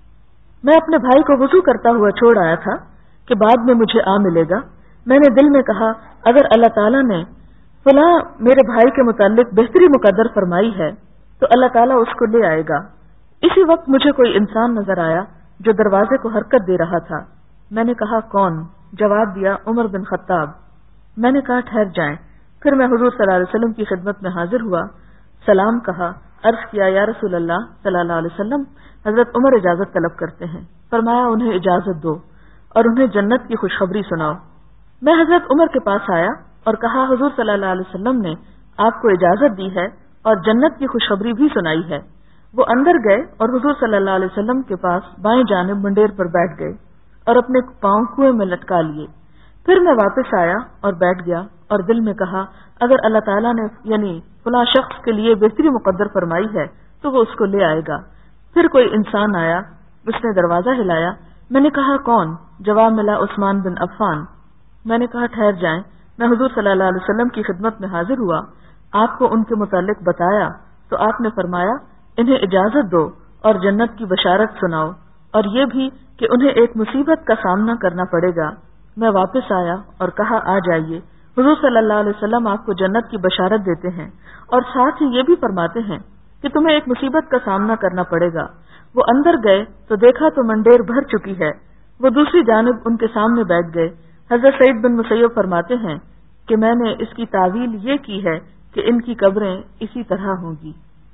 میں اپنے بھائی کو وضو کرتا ہوا چھوڑ آیا تھا کہ بعد میں مجھے آ ملے گا. میں نے دل میں کہا اگر اللہ تعالیٰ نے فلاں میرے بھائی کے متعلق بہتری مقدر فرمائی ہے تو اللہ تعالیٰ اس کو لے آئے گا. اسی وقت مجھے کوئی انسان نظر آیا جو دروازے کو حرکت دے رہا تھا. میں نے کہا کون؟ جواب دیا عمر بن خطاب. میں نے کہا ٹھہر جائیں. پھر میں حضور صلی اللہ علیہ وسلم کی خدمت میں حاضر ہوا, سلام کہا, عرض کیا یا رسول اللہ صلی اللہ علیہ وسلم حضرت عمر اجازت طلب کرتے ہیں. فرمایا انہیں اجازت دو اور انہیں جنت کی خوشخبری سناؤ. میں حضرت عمر کے پاس آیا اور کہا حضور صلی اللہ علیہ وسلم نے آپ کو اجازت دی ہے اور جنت کی خوشخبری بھی سنائی ہے. وہ اندر گئے اور حضور صلی اللہ علیہ وسلم کے پاس بائیں جانب منڈیر پر بیٹھ گئے اور اپنے پاؤں کنویں میں لٹکا لیے. پھر میں واپس آیا اور بیٹھ گیا اور دل میں کہا اگر اللہ تعالیٰ نے یعنی فلاں شخص کے لیے بہتری مقدر فرمائی ہے تو وہ اس کو لے آئے گا. پھر کوئی انسان آیا, اس نے دروازہ ہلایا. میں نے کہا کون؟ جواب ملا عثمان بن عفان. میں نے کہا ٹھہر جائیں. میں حضور صلی اللہ علیہ وسلم کی خدمت میں حاضر ہوا, آپ کو ان کے متعلق بتایا تو آپ نے فرمایا انہیں اجازت دو اور جنت کی بشارت سناؤ, اور یہ بھی کہ انہیں ایک مصیبت کا سامنا کرنا پڑے گا. میں واپس آیا اور کہا آ جائیے. حضور صلی اللہ علیہ وسلم آپ کو جنت کی بشارت دیتے ہیں اور ساتھ ہی یہ بھی فرماتے ہیں کہ تمہیں ایک مصیبت کا سامنا کرنا پڑے گا۔ وہ اندر گئے تو دیکھا تو منڈیر بھر چکی ہے۔ وہ دوسری جانب ان کے سامنے بیٹھ گئے۔ حضرت سعید بن مسیب فرماتے ہیں کہ میں نے اس کی تعویل یہ کی ہے کہ ان کی قبریں اسی طرح ہوں گی۔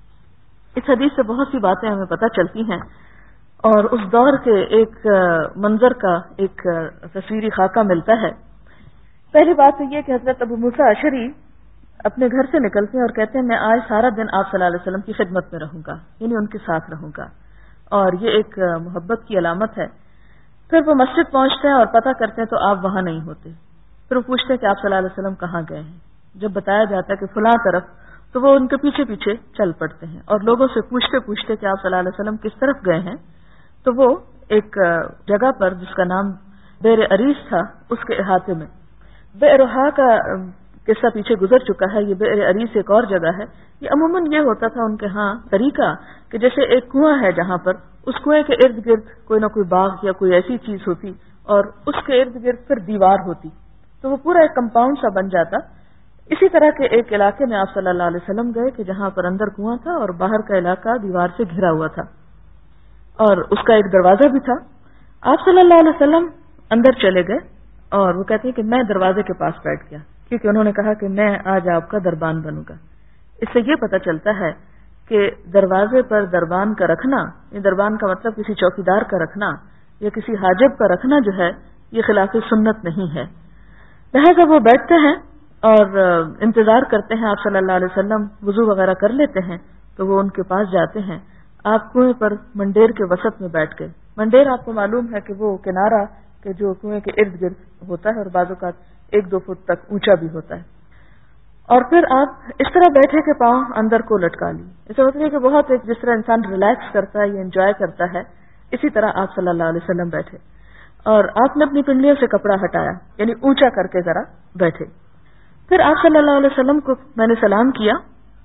اس حدیث سے بہت سی باتیں ہمیں پتہ چلتی ہیں اور اس دور کے ایک منظر کا ایک تصویری خاکہ ملتا ہے۔ پہلی بات تو یہ کہ حضرت ابو موسیٰ اشعری اپنے گھر سے نکلتے ہیں اور کہتے ہیں میں آج سارا دن آپ صلی اللہ علیہ وسلم کی خدمت میں رہوں گا، یعنی ان کے ساتھ رہوں گا، اور یہ ایک محبت کی علامت ہے۔ پھر وہ مسجد پہنچتے ہیں اور پتہ کرتے ہیں تو آپ وہاں نہیں ہوتے۔ پھر وہ پوچھتے ہیں کہ آپ صلی اللہ علیہ وسلم کہاں گئے ہیں۔ جب بتایا جاتا ہے کہ فلاں طرف، تو وہ ان کے پیچھے پیچھے چل پڑتے ہیں اور لوگوں سے پوچھتے پوچھتے کہ آپ صلی اللہ علیہ وسلم کس طرف گئے ہیں، تو وہ ایک جگہ پر جس کا نام بئر عریس تھا اس کے احاطے میں، بئر روحا کا قصہ پیچھے گزر چکا ہے، یہ بئر عریس ایک اور جگہ ہے۔ یہ عموماً یہ ہوتا تھا ان کے ہاں طریقہ کہ جیسے ایک کنواں ہے جہاں پر اس کنویں کے ارد گرد کوئی نہ کوئی باغ یا کوئی ایسی چیز ہوتی اور اس کے ارد گرد پھر دیوار ہوتی، تو وہ پورا ایک کمپاؤنڈ سا بن جاتا۔ اسی طرح کے ایک علاقے میں آپ صلی اللہ علیہ وسلم گئے کہ جہاں پر اندر کنواں تھا اور باہر کا علاقہ دیوار سے گھرا ہوا تھا اور اس کا ایک دروازہ بھی تھا۔ آپ صلی اللہ علیہ وسلم اندر چلے گئے اور وہ کہتے ہیں کہ میں دروازے کے پاس بیٹھ گیا کیونکہ انہوں نے کہا کہ میں آج آپ کا دربان بنوں گا۔ اس سے یہ پتہ چلتا ہے کہ دروازے پر دربان کا رکھنا، یہ دربان کا مطلب کسی چوکیدار کا رکھنا یا کسی حاجب کا رکھنا جو ہے یہ خلاف سنت نہیں ہے۔ لہذا وہ بیٹھتے ہیں اور انتظار کرتے ہیں، آپ صلی اللہ علیہ وسلم وضو وغیرہ کر لیتے ہیں تو وہ ان کے پاس جاتے ہیں۔ آپ کنویں پر منڈیر کے وسط میں بیٹھ گئے۔ منڈیر آپ کو معلوم ہے کہ وہ کنارہ کہ جو کنویں کے ارد گرد ہوتا ہے اور بعض اوقات ایک دو فٹ تک اونچا بھی ہوتا ہے، اور پھر آپ اس طرح بیٹھے کہ پاؤں اندر کو لٹکا لی۔ اسے مطلب ہے کہ بہت ایک جس طرح انسان ریلیکس کرتا ہے یا انجوائے کرتا ہے، اسی طرح آپ صلی اللہ علیہ وسلم بیٹھے اور آپ نے اپنی پنڈلیوں سے کپڑا ہٹایا، یعنی اونچا کر کے ذرا بیٹھے۔ پھر آپ صلی اللہ علیہ وسلم کو میں نے سلام کیا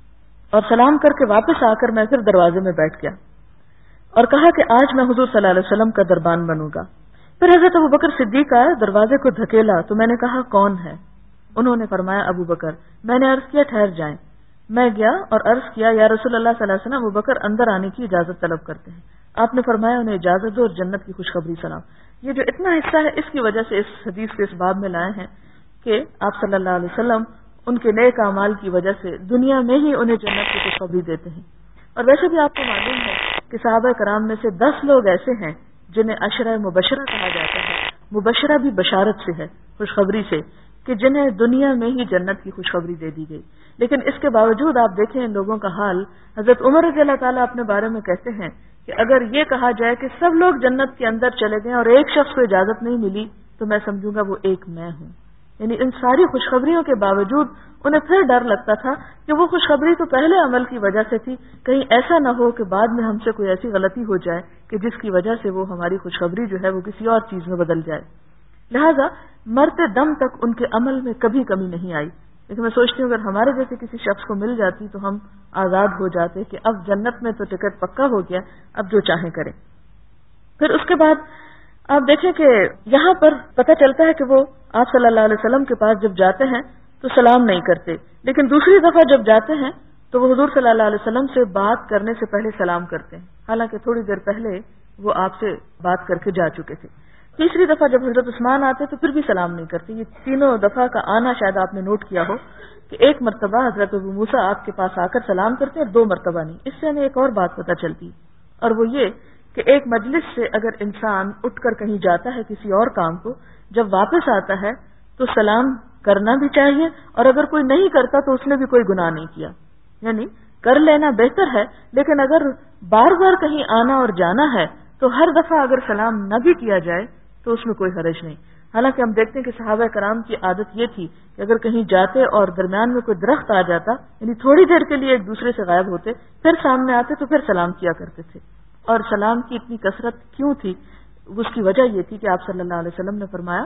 اور سلام کر کے واپس آ کر میں پھر دروازے میں بیٹھ گیا اور کہا کہ آج میں حضور صلی اللہ علیہ وسلم کا دربان بنوں گا۔ پھر حضرت ابو بکر صدیق آئے، دروازے کو دھکیلا تو میں نے کہا کون ہے؟ انہوں نے فرمایا ابو بکر۔ میں نے عرض کیا ٹھہر جائیں۔ میں گیا اور عرض کیا یا رسول اللہ صلی اللہ علیہ وسلم ابو بکر اندر آنے کی اجازت طلب کرتے ہیں۔ آپ نے فرمایا انہیں اجازت دو اور جنت کی خوشخبری سناؤ۔ یہ جو اتنا حصہ ہے اس کی وجہ سے اس حدیث کے اس باب میں لائے ہیں کہ آپ صلی اللہ علیہ وسلم ان کے نیک اعمال کی وجہ سے دنیا میں ہی انہیں جنت کی خوشخبری دیتے ہیں۔ اور ویسے بھی آپ کو معلوم ہے کہ صحابہ کرام میں سے دس لوگ ایسے ہیں جنہیں عشرہ مبشرہ کہا جاتا ہے۔ مبشرہ بھی بشارت سے ہے، خوشخبری سے، کہ جنہیں دنیا میں ہی جنت کی خوشخبری دے دی گئی۔ لیکن اس کے باوجود آپ دیکھیں ان لوگوں کا حال۔ حضرت عمر رضی اللہ تعالیٰ اپنے بارے میں کہتے ہیں کہ اگر یہ کہا جائے کہ سب لوگ جنت کے اندر چلے گئے اور ایک شخص کو اجازت نہیں ملی تو میں سمجھوں گا وہ ایک میں ہوں۔ یعنی ان ساری خوشخبریوں کے باوجود انہیں پھر ڈر لگتا تھا کہ وہ خوشخبری تو پہلے عمل کی وجہ سے تھی، کہیں ایسا نہ ہو کہ بعد میں ہم سے کوئی ایسی غلطی ہو جائے کہ جس کی وجہ سے وہ ہماری خوشخبری جو ہے وہ کسی اور چیز میں بدل جائے۔ لہذا مرتے دم تک ان کے عمل میں کبھی کمی نہیں آئی۔ لیکن میں سوچتی ہوں اگر ہمارے جیسے کسی شخص کو مل جاتی تو ہم آزاد ہو جاتے کہ اب جنت میں تو ٹکٹ پکا ہو گیا، اب جو چاہیں کریں۔ پھر اس کے بعد آپ دیکھیں کہ یہاں پر پتہ چلتا ہے کہ وہ آپ صلی اللہ علیہ وسلم کے پاس جب جاتے ہیں تو سلام نہیں کرتے، لیکن دوسری دفعہ جب جاتے ہیں تو وہ حضور صلی اللہ علیہ وسلم سے بات کرنے سے پہلے سلام کرتے ہیں، حالانکہ تھوڑی دیر پہلے وہ آپ سے بات کر کے جا چکے تھے۔ تیسری دفعہ جب حضرت عثمان آتے تو پھر بھی سلام نہیں کرتے۔ یہ تینوں دفعہ کا آنا شاید آپ نے نوٹ کیا ہو کہ ایک مرتبہ حضرت ابو موسیٰ آپ کے پاس آ کر سلام کرتے ہیں اور دو مرتبہ نہیں۔ اس سے ہمیں ایک اور بات پتہ چلتی اور وہ یہ کہ ایک مجلس سے اگر انسان اٹھ کر کہیں جاتا ہے کسی اور کام کو، جب واپس آتا ہے تو سلام کرنا بھی چاہیے، اور اگر کوئی نہیں کرتا تو اس نے بھی کوئی گناہ نہیں کیا، یعنی کر لینا بہتر ہے۔ لیکن اگر بار بار کہیں آنا اور جانا ہے تو ہر دفعہ اگر سلام نہ بھی کیا جائے تو اس میں کوئی حرج نہیں۔ حالانکہ ہم دیکھتے ہیں کہ صحابہ کرام کی عادت یہ تھی کہ اگر کہیں جاتے اور درمیان میں کوئی درخت آ جاتا، یعنی تھوڑی دیر کے لیے ایک دوسرے سے غائب ہوتے، پھر سامنے آتے تو پھر سلام کیا کرتے تھے۔ اور سلام کی اتنی کثرت کیوں تھی؟ اس کی وجہ یہ تھی کہ آپ صلی اللہ علیہ وسلم نے فرمایا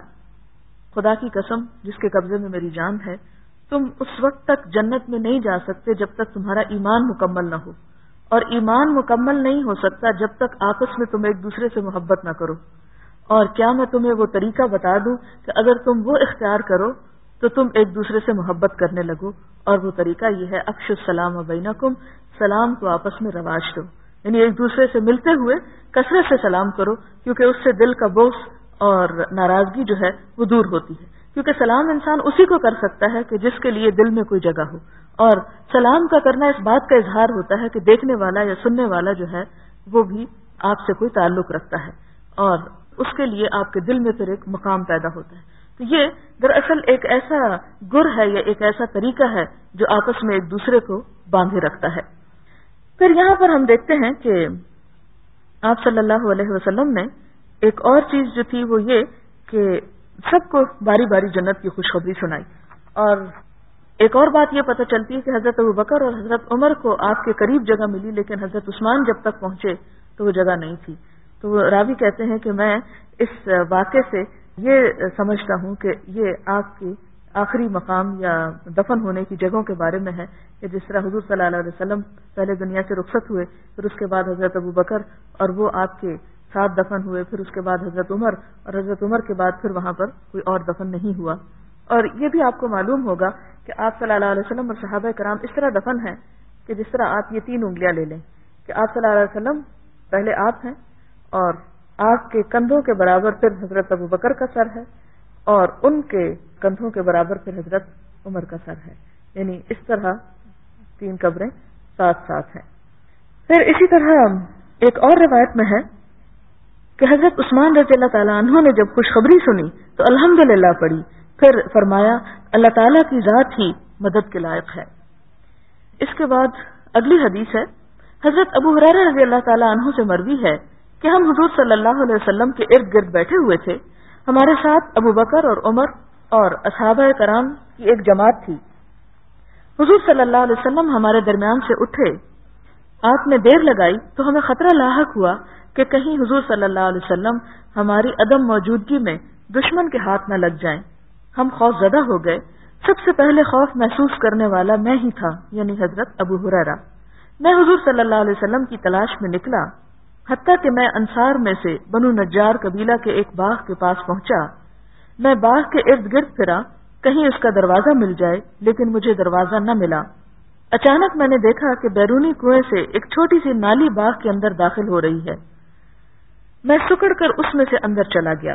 خدا کی قسم جس کے قبضے میں میری جان ہے، تم اس وقت تک جنت میں نہیں جا سکتے جب تک تمہارا ایمان مکمل نہ ہو، اور ایمان مکمل نہیں ہو سکتا جب تک آپس میں تم ایک دوسرے سے محبت نہ کرو۔ اور کیا میں تمہیں وہ طریقہ بتا دوں کہ اگر تم وہ اختیار کرو تو تم ایک دوسرے سے محبت کرنے لگو، اور وہ طریقہ یہ ہے افش السلام بینکم، سلام کو آپس میں رواج دو، یعنی ایک دوسرے سے ملتے ہوئے کثرت سے سلام کرو، کیونکہ اس سے دل کا بوجھ اور ناراضگی جو ہے وہ دور ہوتی ہے، کیونکہ سلام انسان اسی کو کر سکتا ہے کہ جس کے لیے دل میں کوئی جگہ ہو، اور سلام کا کرنا اس بات کا اظہار ہوتا ہے کہ دیکھنے والا یا سننے والا جو ہے وہ بھی آپ سے کوئی تعلق رکھتا ہے، اور اس کے لیے آپ کے دل میں پھر ایک مقام پیدا ہوتا ہے۔ تو یہ دراصل ایک ایسا گر ہے یا ایک ایسا طریقہ ہے جو آپس میں ایک دوسرے کو باندھے رکھتا ہے۔ پھر یہاں پر ہم دیکھتے ہیں کہ آپ صلی اللہ علیہ وسلم نے ایک اور چیز جو تھی وہ یہ کہ سب کو باری باری جنت کی خوشخبری سنائی، اور ایک اور بات یہ پتہ چلتی ہے کہ حضرت ابوبکر اور حضرت عمر کو آپ کے قریب جگہ ملی، لیکن حضرت عثمان جب تک پہنچے تو وہ جگہ نہیں تھی۔ تو وہ راوی کہتے ہیں کہ میں اس واقعے سے یہ سمجھتا ہوں کہ یہ آپ کی آخری مقام یا دفن ہونے کی جگہوں کے بارے میں ہے، کہ جس طرح حضور صلی اللہ علیہ وسلم پہلے دنیا سے رخصت ہوئے، پھر اس کے بعد حضرت ابوبکر اور وہ آپ کے ساتھ دفن ہوئے، پھر اس کے بعد حضرت عمر، اور حضرت عمر کے بعد پھر وہاں پر کوئی اور دفن نہیں ہوا۔ اور یہ بھی آپ کو معلوم ہوگا کہ آپ صلی اللہ علیہ وسلم اور صحابہ کرام اس طرح دفن ہیں کہ جس طرح آپ یہ تین انگلیاں لے لیں کہ آپ صلی اللہ علیہ وسلم پہلے آپ ہیں، اور آپ کے کندھوں کے برابر پھر حضرت ابوبکر کا سر ہے، اور ان کے کندھوں کے برابر پھر حضرت عمر کا سر ہے، یعنی اس طرح تین قبریں ساتھ ساتھ ہیں۔ پھر اسی طرح ایک اور روایت میں ہے کہ حضرت عثمان رضی اللہ تعالیٰ عنہ نے جب خوشخبری سنی تو الحمدللہ پڑھی، پھر فرمایا اللہ تعالیٰ کی ذات ہی مدد کے لائق ہے۔ اس کے بعد اگلی حدیث ہے، حضرت ابو ہریرہ رضی اللہ تعالیٰ عنہ سے مروی ہے کہ ہم حضور صلی اللہ علیہ وسلم کے ارد گرد بیٹھے ہوئے تھے، ہمارے ساتھ ابو بکر اور عمر اور اصحابہ کرام کی ایک جماعت تھی۔ حضور صلی اللہ علیہ وسلم ہمارے درمیان سے اٹھے، آپ نے دیر لگائی تو ہمیں خطرہ لاحق ہوا کہ کہیں حضور صلی اللہ علیہ وسلم ہماری عدم موجودگی میں دشمن کے ہاتھ نہ لگ جائیں۔ ہم خوف زدہ ہو گئے۔ سب سے پہلے خوف محسوس کرنے والا میں ہی تھا، یعنی حضرت ابو ہریرہ۔ میں حضور صلی اللہ علیہ وسلم کی تلاش میں نکلا، حتیٰ کہ میں انصار میں سے بنو نجار قبیلہ کے ایک باغ کے پاس پہنچا۔ میں باغ کے ارد گرد پھرا، کہیں اس کا دروازہ مل جائے، لیکن مجھے دروازہ نہ ملا۔ اچانک میں نے دیکھا کہ بیرونی کنویں سے ایک چھوٹی سی نالی باغ کے اندر داخل ہو رہی ہے۔ میں سکڑ کر اس میں سے اندر چلا گیا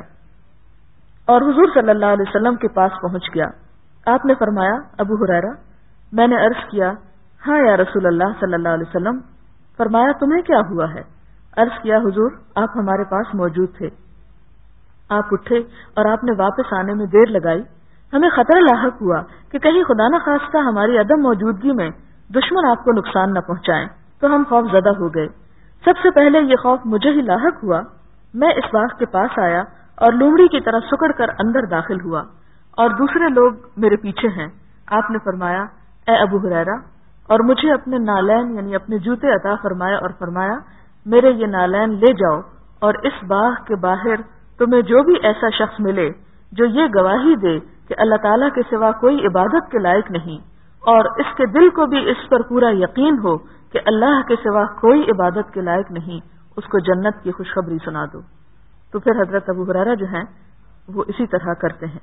اور حضور صلی اللہ علیہ وسلم کے پاس پہنچ گیا۔ آپ نے فرمایا ابو ہریرہ، میں نے عرض کیا ہاں یا رسول اللہ صلی اللہ علیہ وسلم۔ فرمایا تمہیں کیا ہوا ہے؟ عرض کیا حضور آپ ہمارے پاس موجود تھے۔ آپ اٹھے اور آپ نے واپس آنے میں دیر لگائی۔ ہمیں خطرہ لاحق ہوا کہ کہیں خدا نہ خواستہ ہماری عدم موجودگی میں دشمن آپ کو نقصان نہ پہنچائیں، تو ہم خوف زدہ ہو گئے۔ سب سے پہلے یہ خوف مجھے ہی لاحق ہوا۔ میں اس باغ کے پاس آیا اور لومڑی کی طرح سکڑ کر اندر داخل ہوا، اور دوسرے لوگ میرے پیچھے ہیں۔ آپ نے فرمایا اے ابو ہریرہ، اور مجھے اپنے نالین یعنی اپنے جوتے عطا فرمایا اور فرمایا میرے یہ نالین لے جاؤ، اور اس باغ کے باہر تمہیں جو بھی ایسا شخص ملے جو یہ گواہی دے کہ اللہ تعالیٰ کے سوا کوئی عبادت کے لائق نہیں، اور اس کے دل کو بھی اس پر پورا یقین ہو کہ اللہ کے سوا کوئی عبادت کے لائق نہیں، اس کو جنت کی خوشخبری سنا دو۔ تو پھر حضرت ابو ہریرہ جو ہیں وہ اسی طرح کرتے ہیں۔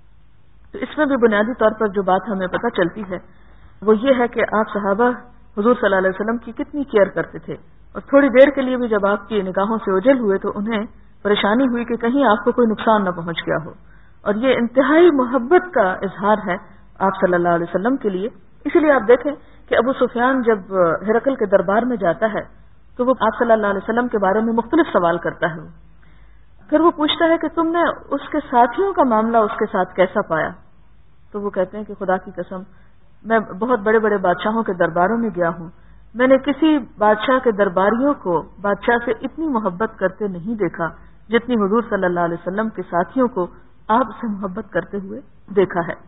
تو اس میں بھی بنیادی طور پر جو بات ہمیں پتہ چلتی ہے وہ یہ ہے کہ آپ صحابہ حضور صلی اللہ علیہ وسلم کی کتنی کیئر کرتے تھے، اور تھوڑی دیر کے لیے بھی جب آپ کی نگاہوں سے اوجھل ہوئے تو انہیں پریشانی ہوئی کہ کہیں آپ کو کوئی نقصان نہ پہنچ گیا ہو، اور یہ انتہائی محبت کا اظہار ہے آپ صلی اللہ علیہ وسلم کے لیے۔ اسی لیے آپ دیکھیں کہ ابو سفیان جب ہرقل کے دربار میں جاتا ہے تو وہ آپ صلی اللہ علیہ وسلم کے بارے میں مختلف سوال کرتا ہے، پھر وہ پوچھتا ہے کہ تم نے اس کے ساتھیوں کا معاملہ اس کے ساتھ کیسا پایا؟ تو وہ کہتے ہیں کہ خدا کی قسم میں بہت بڑے بڑے بادشاہوں کے درباروں میں گیا ہوں، میں نے کسی بادشاہ کے درباریوں کو بادشاہ سے اتنی محبت کرتے نہیں دیکھا جتنی حضور صلی اللہ علیہ وسلم کے ساتھیوں کو آپ سے محبت کرتے ہوئے دیکھا ہے۔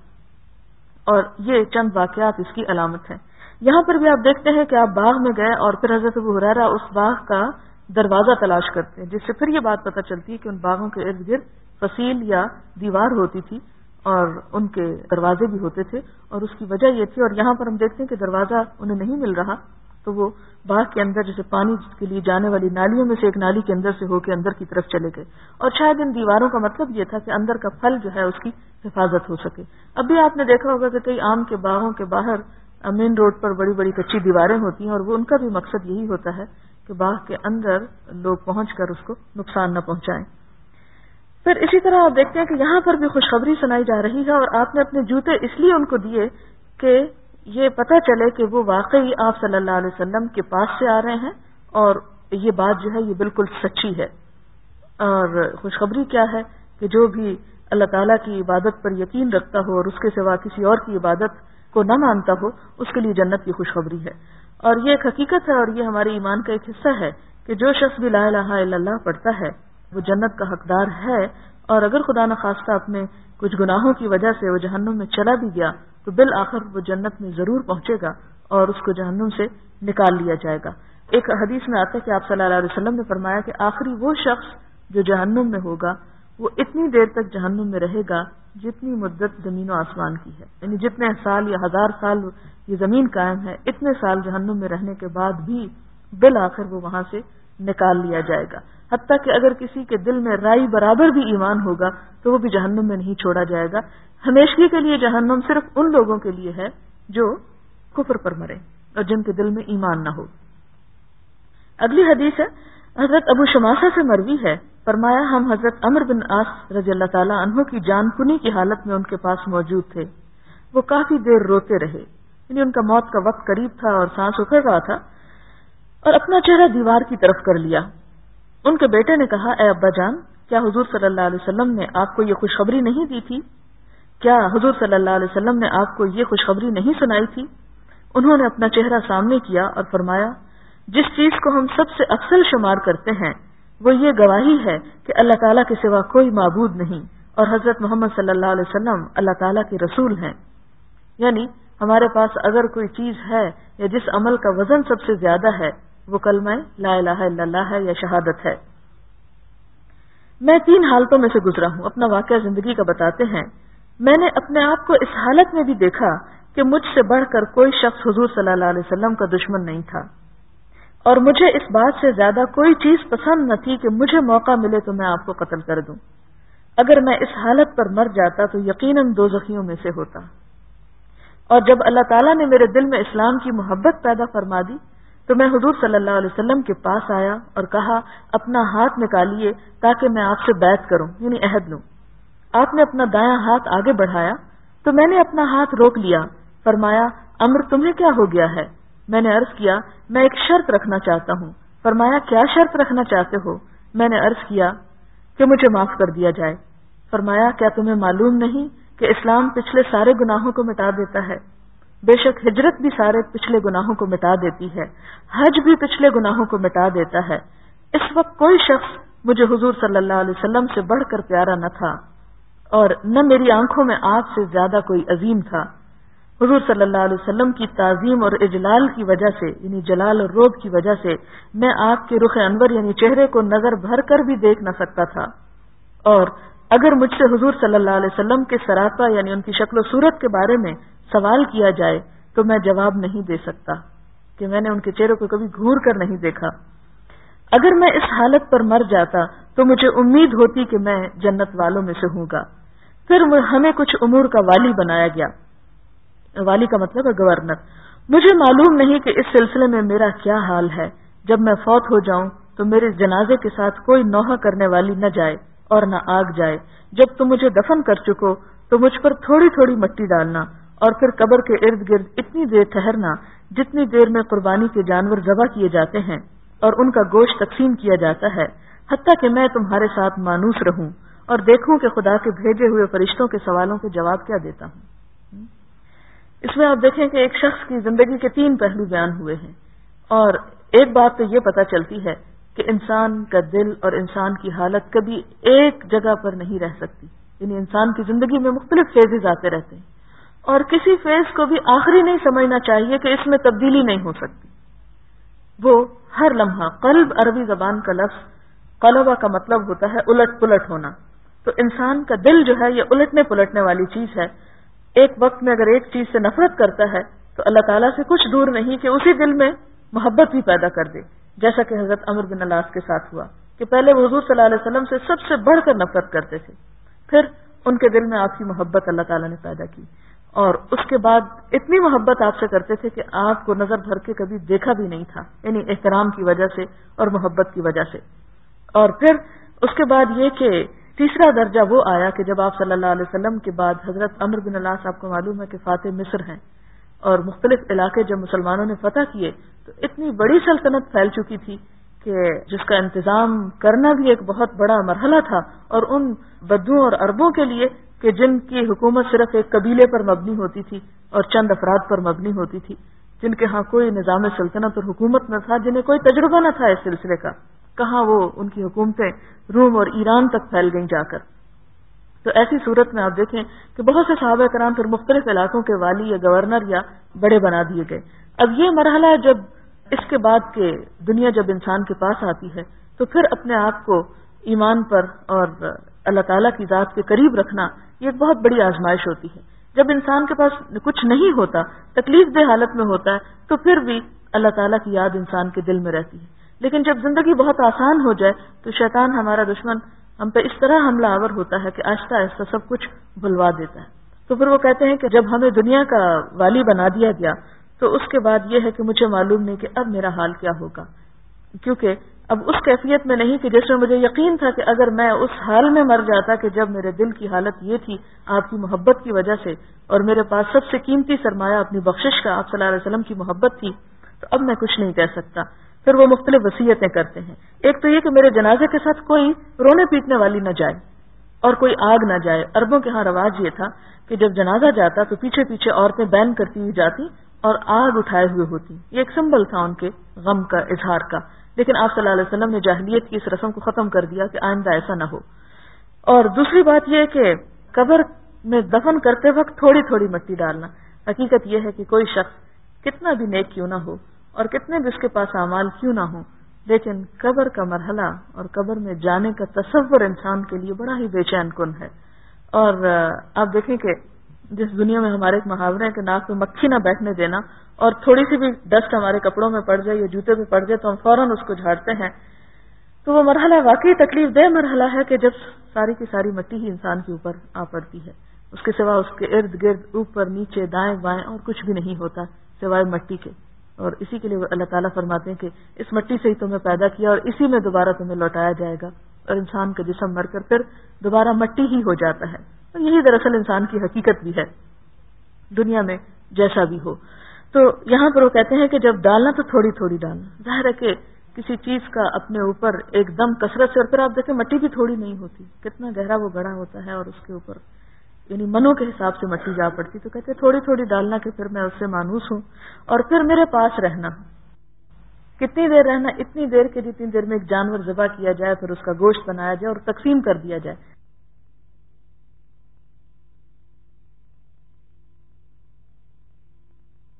اور یہ چند واقعات اس کی علامت ہیں۔ یہاں پر بھی آپ دیکھتے ہیں کہ آپ باغ میں گئے اور پھر حضرت ابو ہریرہ اس باغ کا دروازہ تلاش کرتے ہیں، جس سے پھر یہ بات پتہ چلتی ہے کہ ان باغوں کے ارد گرد فصیل یا دیوار ہوتی تھی اور ان کے دروازے بھی ہوتے تھے، اور اس کی وجہ یہ تھی، اور یہاں پر ہم دیکھتے ہیں کہ دروازہ انہیں نہیں مل رہا تو وہ باغ کے اندر جیسے پانی کے لیے جانے والی نالیوں میں سے ایک نالی کے اندر سے ہو کے اندر کی طرف چلے گئے، اور شاید ان دیواروں کا مطلب یہ تھا کہ اندر کا پھل جو ہے اس کی حفاظت ہو سکے۔ اب بھی آپ نے دیکھا ہوگا کہ کئی آم کے باغوں کے باہر مین روڈ پر بڑی بڑی کچی دیواریں ہوتی ہیں، اور وہ ان کا بھی مقصد یہی ہوتا ہے کہ باغ کے اندر لوگ پہنچ کر اس کو نقصان نہ پہنچائیں۔ پھر اسی طرح آپ دیکھتے ہیں کہ یہاں پر بھی خوشخبری سنائی جا رہی ہے، اور آپ نے اپنے جوتے اس لیے ان کو دیے کہ یہ پتہ چلے کہ وہ واقعی آپ صلی اللہ علیہ وسلم کے پاس سے آ رہے ہیں، اور یہ بات جو ہے یہ بالکل سچی ہے۔ اور خوشخبری کیا ہے کہ جو بھی اللہ تعالیٰ کی عبادت پر یقین رکھتا ہو اور اس کے سوا کسی اور کی عبادت کو نہ مانتا ہو، اس کے لیے جنت کی خوشخبری ہے۔ اور یہ ایک حقیقت ہے، اور یہ ہمارے ایمان کا ایک حصہ ہے کہ جو شخص بھی لا الہ الا اللہ پڑھتا ہے وہ جنت کا حقدار ہے، اور اگر خدا نخواستہ اپنے کچھ گناہوں کی وجہ سے وہ جہنم میں چلا بھی گیا تو بالآخر وہ جنت میں ضرور پہنچے گا اور اس کو جہنم سے نکال لیا جائے گا۔ ایک حدیث میں آتا ہے کہ آپ صلی اللہ علیہ وسلم نے فرمایا کہ آخری وہ شخص جو جہنم میں ہوگا وہ اتنی دیر تک جہنم میں رہے گا جتنی مدت زمین و آسمان کی ہے، یعنی جتنے سال یا ہزار سال یہ زمین قائم ہے، اتنے سال جہنم میں رہنے کے بعد بھی بالآخر وہ وہاں سے نکال لیا جائے گا۔ حتیٰ کہ اگر کسی کے دل میں رائی برابر بھی ایمان ہوگا تو وہ بھی جہنم میں نہیں چھوڑا جائے گا۔ ہمیشگی کے لیے جہنم صرف ان لوگوں کے لیے ہے جو کفر پر مرے اور جن کے دل میں ایمان نہ ہو۔ اگلی حدیث ہے حضرت ابو شماسہ سے مروی ہے، فرمایا ہم حضرت عمرو بن عاص رضی اللہ تعالی عنہ کی جان کنی کی حالت میں ان کے پاس موجود تھے۔ وہ کافی دیر روتے رہے، یعنی ان کا موت کا وقت قریب تھا اور سانس اکھڑ رہا تھا، اور اپنا چہرہ دیوار کی طرف کر لیا۔ ان کے بیٹے نے کہا اے ابا جان، کیا حضور صلی اللہ علیہ وسلم نے آپ کو یہ خوشخبری نہیں دی تھی؟ کیا حضور صلی اللہ علیہ وسلم نے آپ کو یہ خوشخبری نہیں سنائی تھی؟ انہوں نے اپنا چہرہ سامنے کیا اور فرمایا جس چیز کو ہم سب سے افضل شمار کرتے ہیں وہ یہ گواہی ہے کہ اللہ تعالیٰ کے سوا کوئی معبود نہیں اور حضرت محمد صلی اللہ علیہ وسلم اللہ تعالیٰ کے رسول ہیں۔ یعنی ہمارے پاس اگر کوئی چیز ہے یا جس عمل کا وزن سب سے زیادہ ہے وہ کلمہ لا الہ الا اللہ ہے یا شہادت ہے۔ میں تین حالتوں میں سے گزرا ہوں، اپنا واقعہ زندگی کا بتاتے ہیں۔ میں نے اپنے آپ کو اس حالت میں بھی دیکھا کہ مجھ سے بڑھ کر کوئی شخص حضور صلی اللہ علیہ وسلم کا دشمن نہیں تھا، اور مجھے اس بات سے زیادہ کوئی چیز پسند نہ تھی کہ مجھے موقع ملے تو میں آپ کو قتل کر دوں۔ اگر میں اس حالت پر مر جاتا تو یقیناً دوزخیوں میں سے ہوتا۔ اور جب اللہ تعالیٰ نے میرے دل میں اسلام کی محبت پیدا فرما دی تو میں حضور صلی اللہ علیہ وسلم کے پاس آیا اور کہا اپنا ہاتھ نکالیے تاکہ میں آپ سے بیعت کروں، یعنی عہد لوں۔ آپ نے اپنا دایاں ہاتھ آگے بڑھایا تو میں نے اپنا ہاتھ روک لیا۔ فرمایا عمرو تمہیں کیا ہو گیا ہے؟ میں نے عرض کیا میں ایک شرط رکھنا چاہتا ہوں۔ فرمایا کیا شرط رکھنا چاہتے ہو؟ میں نے عرض کیا کہ مجھے معاف کر دیا جائے۔ فرمایا کیا تمہیں معلوم نہیں کہ اسلام پچھلے سارے گناہوں کو مٹا دیتا ہے؟ بے شک ہجرت بھی سارے پچھلے گناہوں کو مٹا دیتی ہے، حج بھی پچھلے گناہوں کو مٹا دیتا ہے۔ اس وقت کوئی شخص مجھے حضور صلی اللہ علیہ وسلم سے بڑھ کر پیارا نہ تھا اور نہ میری آنکھوں میں آپ سے زیادہ کوئی عظیم تھا۔ حضور صلی اللہ علیہ وسلم کی تعظیم اور اجلال کی وجہ سے، یعنی جلال اور روب کی وجہ سے، میں آپ کے رخ انور یعنی چہرے کو نظر بھر کر بھی دیکھ نہ سکتا تھا، اور اگر مجھ سے حضور صلی اللہ علیہ وسلم کے سراپا یعنی ان کی شکل و صورت کے بارے میں سوال کیا جائے تو میں جواب نہیں دے سکتا کہ میں نے ان کے چہرے کو کبھی گھور کر نہیں دیکھا۔ اگر میں اس حالت پر مر جاتا تو مجھے امید ہوتی کہ میں جنت والوں میں سے ہوں گا۔ پھر ہمیں کچھ امور کا والی بنایا گیا، والی کا مطلب ہے گورنر۔ مجھے معلوم نہیں کہ اس سلسلے میں میرا کیا حال ہے۔ جب میں فوت ہو جاؤں تو میرے جنازے کے ساتھ کوئی نوحہ کرنے والی نہ جائے اور نہ آگ جائے۔ جب تم مجھے دفن کر چکو تو مجھ پر تھوڑی تھوڑی مٹی ڈالنا اور پھر قبر کے ارد گرد اتنی دیر ٹھہرنا جتنی دیر میں قربانی کے جانور ذبح کیے جاتے ہیں اور ان کا گوشت تقسیم کیا جاتا ہے، حتیٰ کہ میں تمہارے ساتھ مانوس رہوں اور دیکھوں کہ خدا کے بھیجے ہوئے فرشتوں کے سوالوں کے جواب کیا دیتا ہوں۔ اس میں آپ دیکھیں کہ ایک شخص کی زندگی کے تین پہلو بیان ہوئے ہیں، اور ایک بات تو یہ پتہ چلتی ہے کہ انسان کا دل اور انسان کی حالت کبھی ایک جگہ پر نہیں رہ سکتی، یعنی انسان کی زندگی میں مختلف فیزز آتے رہتے ہیں، اور کسی فیز کو بھی آخری نہیں سمجھنا چاہیے کہ اس میں تبدیلی نہیں ہو سکتی۔ وہ ہر لمحہ، قلب عربی زبان کا لفظ قلبہ کا مطلب ہوتا ہے الٹ پلٹ ہونا، تو انسان کا دل جو ہے یہ الٹنے پلٹنے والی چیز ہے۔ ایک وقت میں اگر ایک چیز سے نفرت کرتا ہے تو اللہ تعالیٰ سے کچھ دور نہیں کہ اسی دل میں محبت بھی پیدا کر دے، جیسا کہ حضرت عمرو بن العاص کے ساتھ ہوا کہ پہلے وہ حضور صلی اللہ علیہ وسلم سے سب سے بڑھ کر نفرت کرتے تھے، پھر ان کے دل میں آپ کی محبت اللہ تعالیٰ نے پیدا کی، اور اس کے بعد اتنی محبت آپ سے کرتے تھے کہ آپ کو نظر بھر کے کبھی دیکھا بھی نہیں تھا، یعنی احترام کی وجہ سے اور محبت کی وجہ سے۔ اور پھر اس کے بعد یہ کہ تیسرا درجہ وہ آیا کہ جب آپ صلی اللہ علیہ وسلم کے بعد حضرت عمرو بن العاص، آپ کو معلوم ہے کہ فاتح مصر ہیں، اور مختلف علاقے جب مسلمانوں نے فتح کیے تو اتنی بڑی سلطنت پھیل چکی تھی کہ جس کا انتظام کرنا بھی ایک بہت بڑا مرحلہ تھا، اور ان بدوؤں اور عربوں کے لیے کہ جن کی حکومت صرف ایک قبیلے پر مبنی ہوتی تھی اور چند افراد پر مبنی ہوتی تھی، جن کے ہاں کوئی نظام سلطنت اور حکومت نہ تھا، جنہیں کوئی تجربہ نہ تھا اس سلسلے کا، کہاں وہ ان کی حکومتیں روم اور ایران تک پھیل گئیں جا کر۔ تو ایسی صورت میں آپ دیکھیں کہ بہت سے صحابہ کرام پھر مختلف علاقوں کے والی یا گورنر یا بڑے بنا دیے گئے۔ اب یہ مرحلہ جب اس کے بعد کہ دنیا جب انسان کے پاس آتی ہے تو پھر اپنے آپ کو ایمان پر اور اللہ تعالیٰ کی ذات کے قریب رکھنا یہ ایک بہت بڑی آزمائش ہوتی ہے۔ جب انسان کے پاس کچھ نہیں ہوتا، تکلیف دہ حالت میں ہوتا ہے، تو پھر بھی اللہ تعالیٰ کی یاد انسان کے دل میں رہتی ہے، لیکن جب زندگی بہت آسان ہو جائے تو شیطان ہمارا دشمن ہم پہ اس طرح حملہ آور ہوتا ہے کہ آہستہ آہستہ سب کچھ بھلوا دیتا ہے۔ تو پھر وہ کہتے ہیں کہ جب ہمیں دنیا کا والی بنا دیا گیا تو اس کے بعد یہ ہے کہ مجھے معلوم نہیں کہ اب میرا حال کیا ہوگا، کیونکہ اب اس کیفیت میں نہیں کہ جس میں مجھے یقین تھا کہ اگر میں اس حال میں مر جاتا کہ جب میرے دل کی حالت یہ تھی آپ کی محبت کی وجہ سے، اور میرے پاس سب سے قیمتی سرمایہ اپنی بخشش کا آپ صلی اللہ علیہ وسلم کی محبت تھی، تو اب میں کچھ نہیں کہہ سکتا۔ پھر وہ مختلف وصیتیں کرتے ہیں، ایک تو یہ کہ میرے جنازے کے ساتھ کوئی رونے پیٹنے والی نہ جائے اور کوئی آگ نہ جائے۔ عربوں کے ہاں رواج یہ تھا کہ جب جنازہ جاتا تو پیچھے پیچھے عورتیں بین کرتی ہوئی جاتی اور آگ اٹھائے ہوئے ہوتی، یہ ایک سمبل تھا ان کے غم کا، اظہار کا، لیکن آپ صلی اللہ علیہ وسلم نے جاہلیت کی اس رسم کو ختم کر دیا کہ آئندہ ایسا نہ ہو۔ اور دوسری بات یہ کہ قبر میں دفن کرتے وقت تھوڑی تھوڑی مٹی ڈالنا۔ حقیقت یہ ہے کہ کوئی شخص کتنا بھی نیک کیوں نہ ہو اور کتنے بھی اس کے پاس اعمال کیوں نہ ہوں، لیکن قبر کا مرحلہ اور قبر میں جانے کا تصور انسان کے لیے بڑا ہی بے چین کن ہے۔ اور آپ دیکھیں کہ جس دنیا میں ہمارے ایک محاورے ہیں کہ ناک میں مکھی نہ بیٹھنے دینا، اور تھوڑی سی بھی ڈسٹ ہمارے کپڑوں میں پڑ جائے یا جوتے پہ پڑ جائے تو ہم فوراً اس کو جھاڑتے ہیں، تو وہ مرحلہ واقعی تکلیف دہ مرحلہ ہے کہ جب ساری کی ساری مٹی ہی انسان کے اوپر آ پڑتی ہے، اس کے سوا اس کے ارد گرد اوپر نیچے دائیں بائیں اور کچھ بھی نہیں ہوتا سوائے مٹی کے۔ اور اسی کے لیے اللہ تعالیٰ فرماتے ہیں کہ اس مٹی سے ہی تمہیں پیدا کیا اور اسی میں دوبارہ تمہیں لوٹایا جائے گا، اور انسان کا جسم مر کر پھر دوبارہ مٹی ہی ہو جاتا ہے۔ اور یہی دراصل انسان کی حقیقت بھی ہے دنیا میں جیسا بھی ہو۔ تو یہاں پر وہ کہتے ہیں کہ جب ڈالنا تو تھوڑی تھوڑی ڈالنا، ظاہر ہے کہ کسی چیز کا اپنے اوپر ایک دم کثرت سے، اور پھر آپ دیکھیں مٹی بھی تھوڑی نہیں ہوتی، کتنا گہرا وہ گڑھا ہوتا ہے اور اس کے اوپر یعنی منوں کے حساب سے مٹی جا پڑتی، تو کہتے ہیں تھوڑی تھوڑی ڈالنا کہ پھر میں اس سے مانوس ہوں، اور پھر میرے پاس رہنا۔ کتنی دیر رہنا؟ اتنی دیر کہ جتنی دیر میں ایک جانور ذبح کیا جائے، پھر اس کا گوشت بنایا جائے اور تقسیم کر دیا جائے،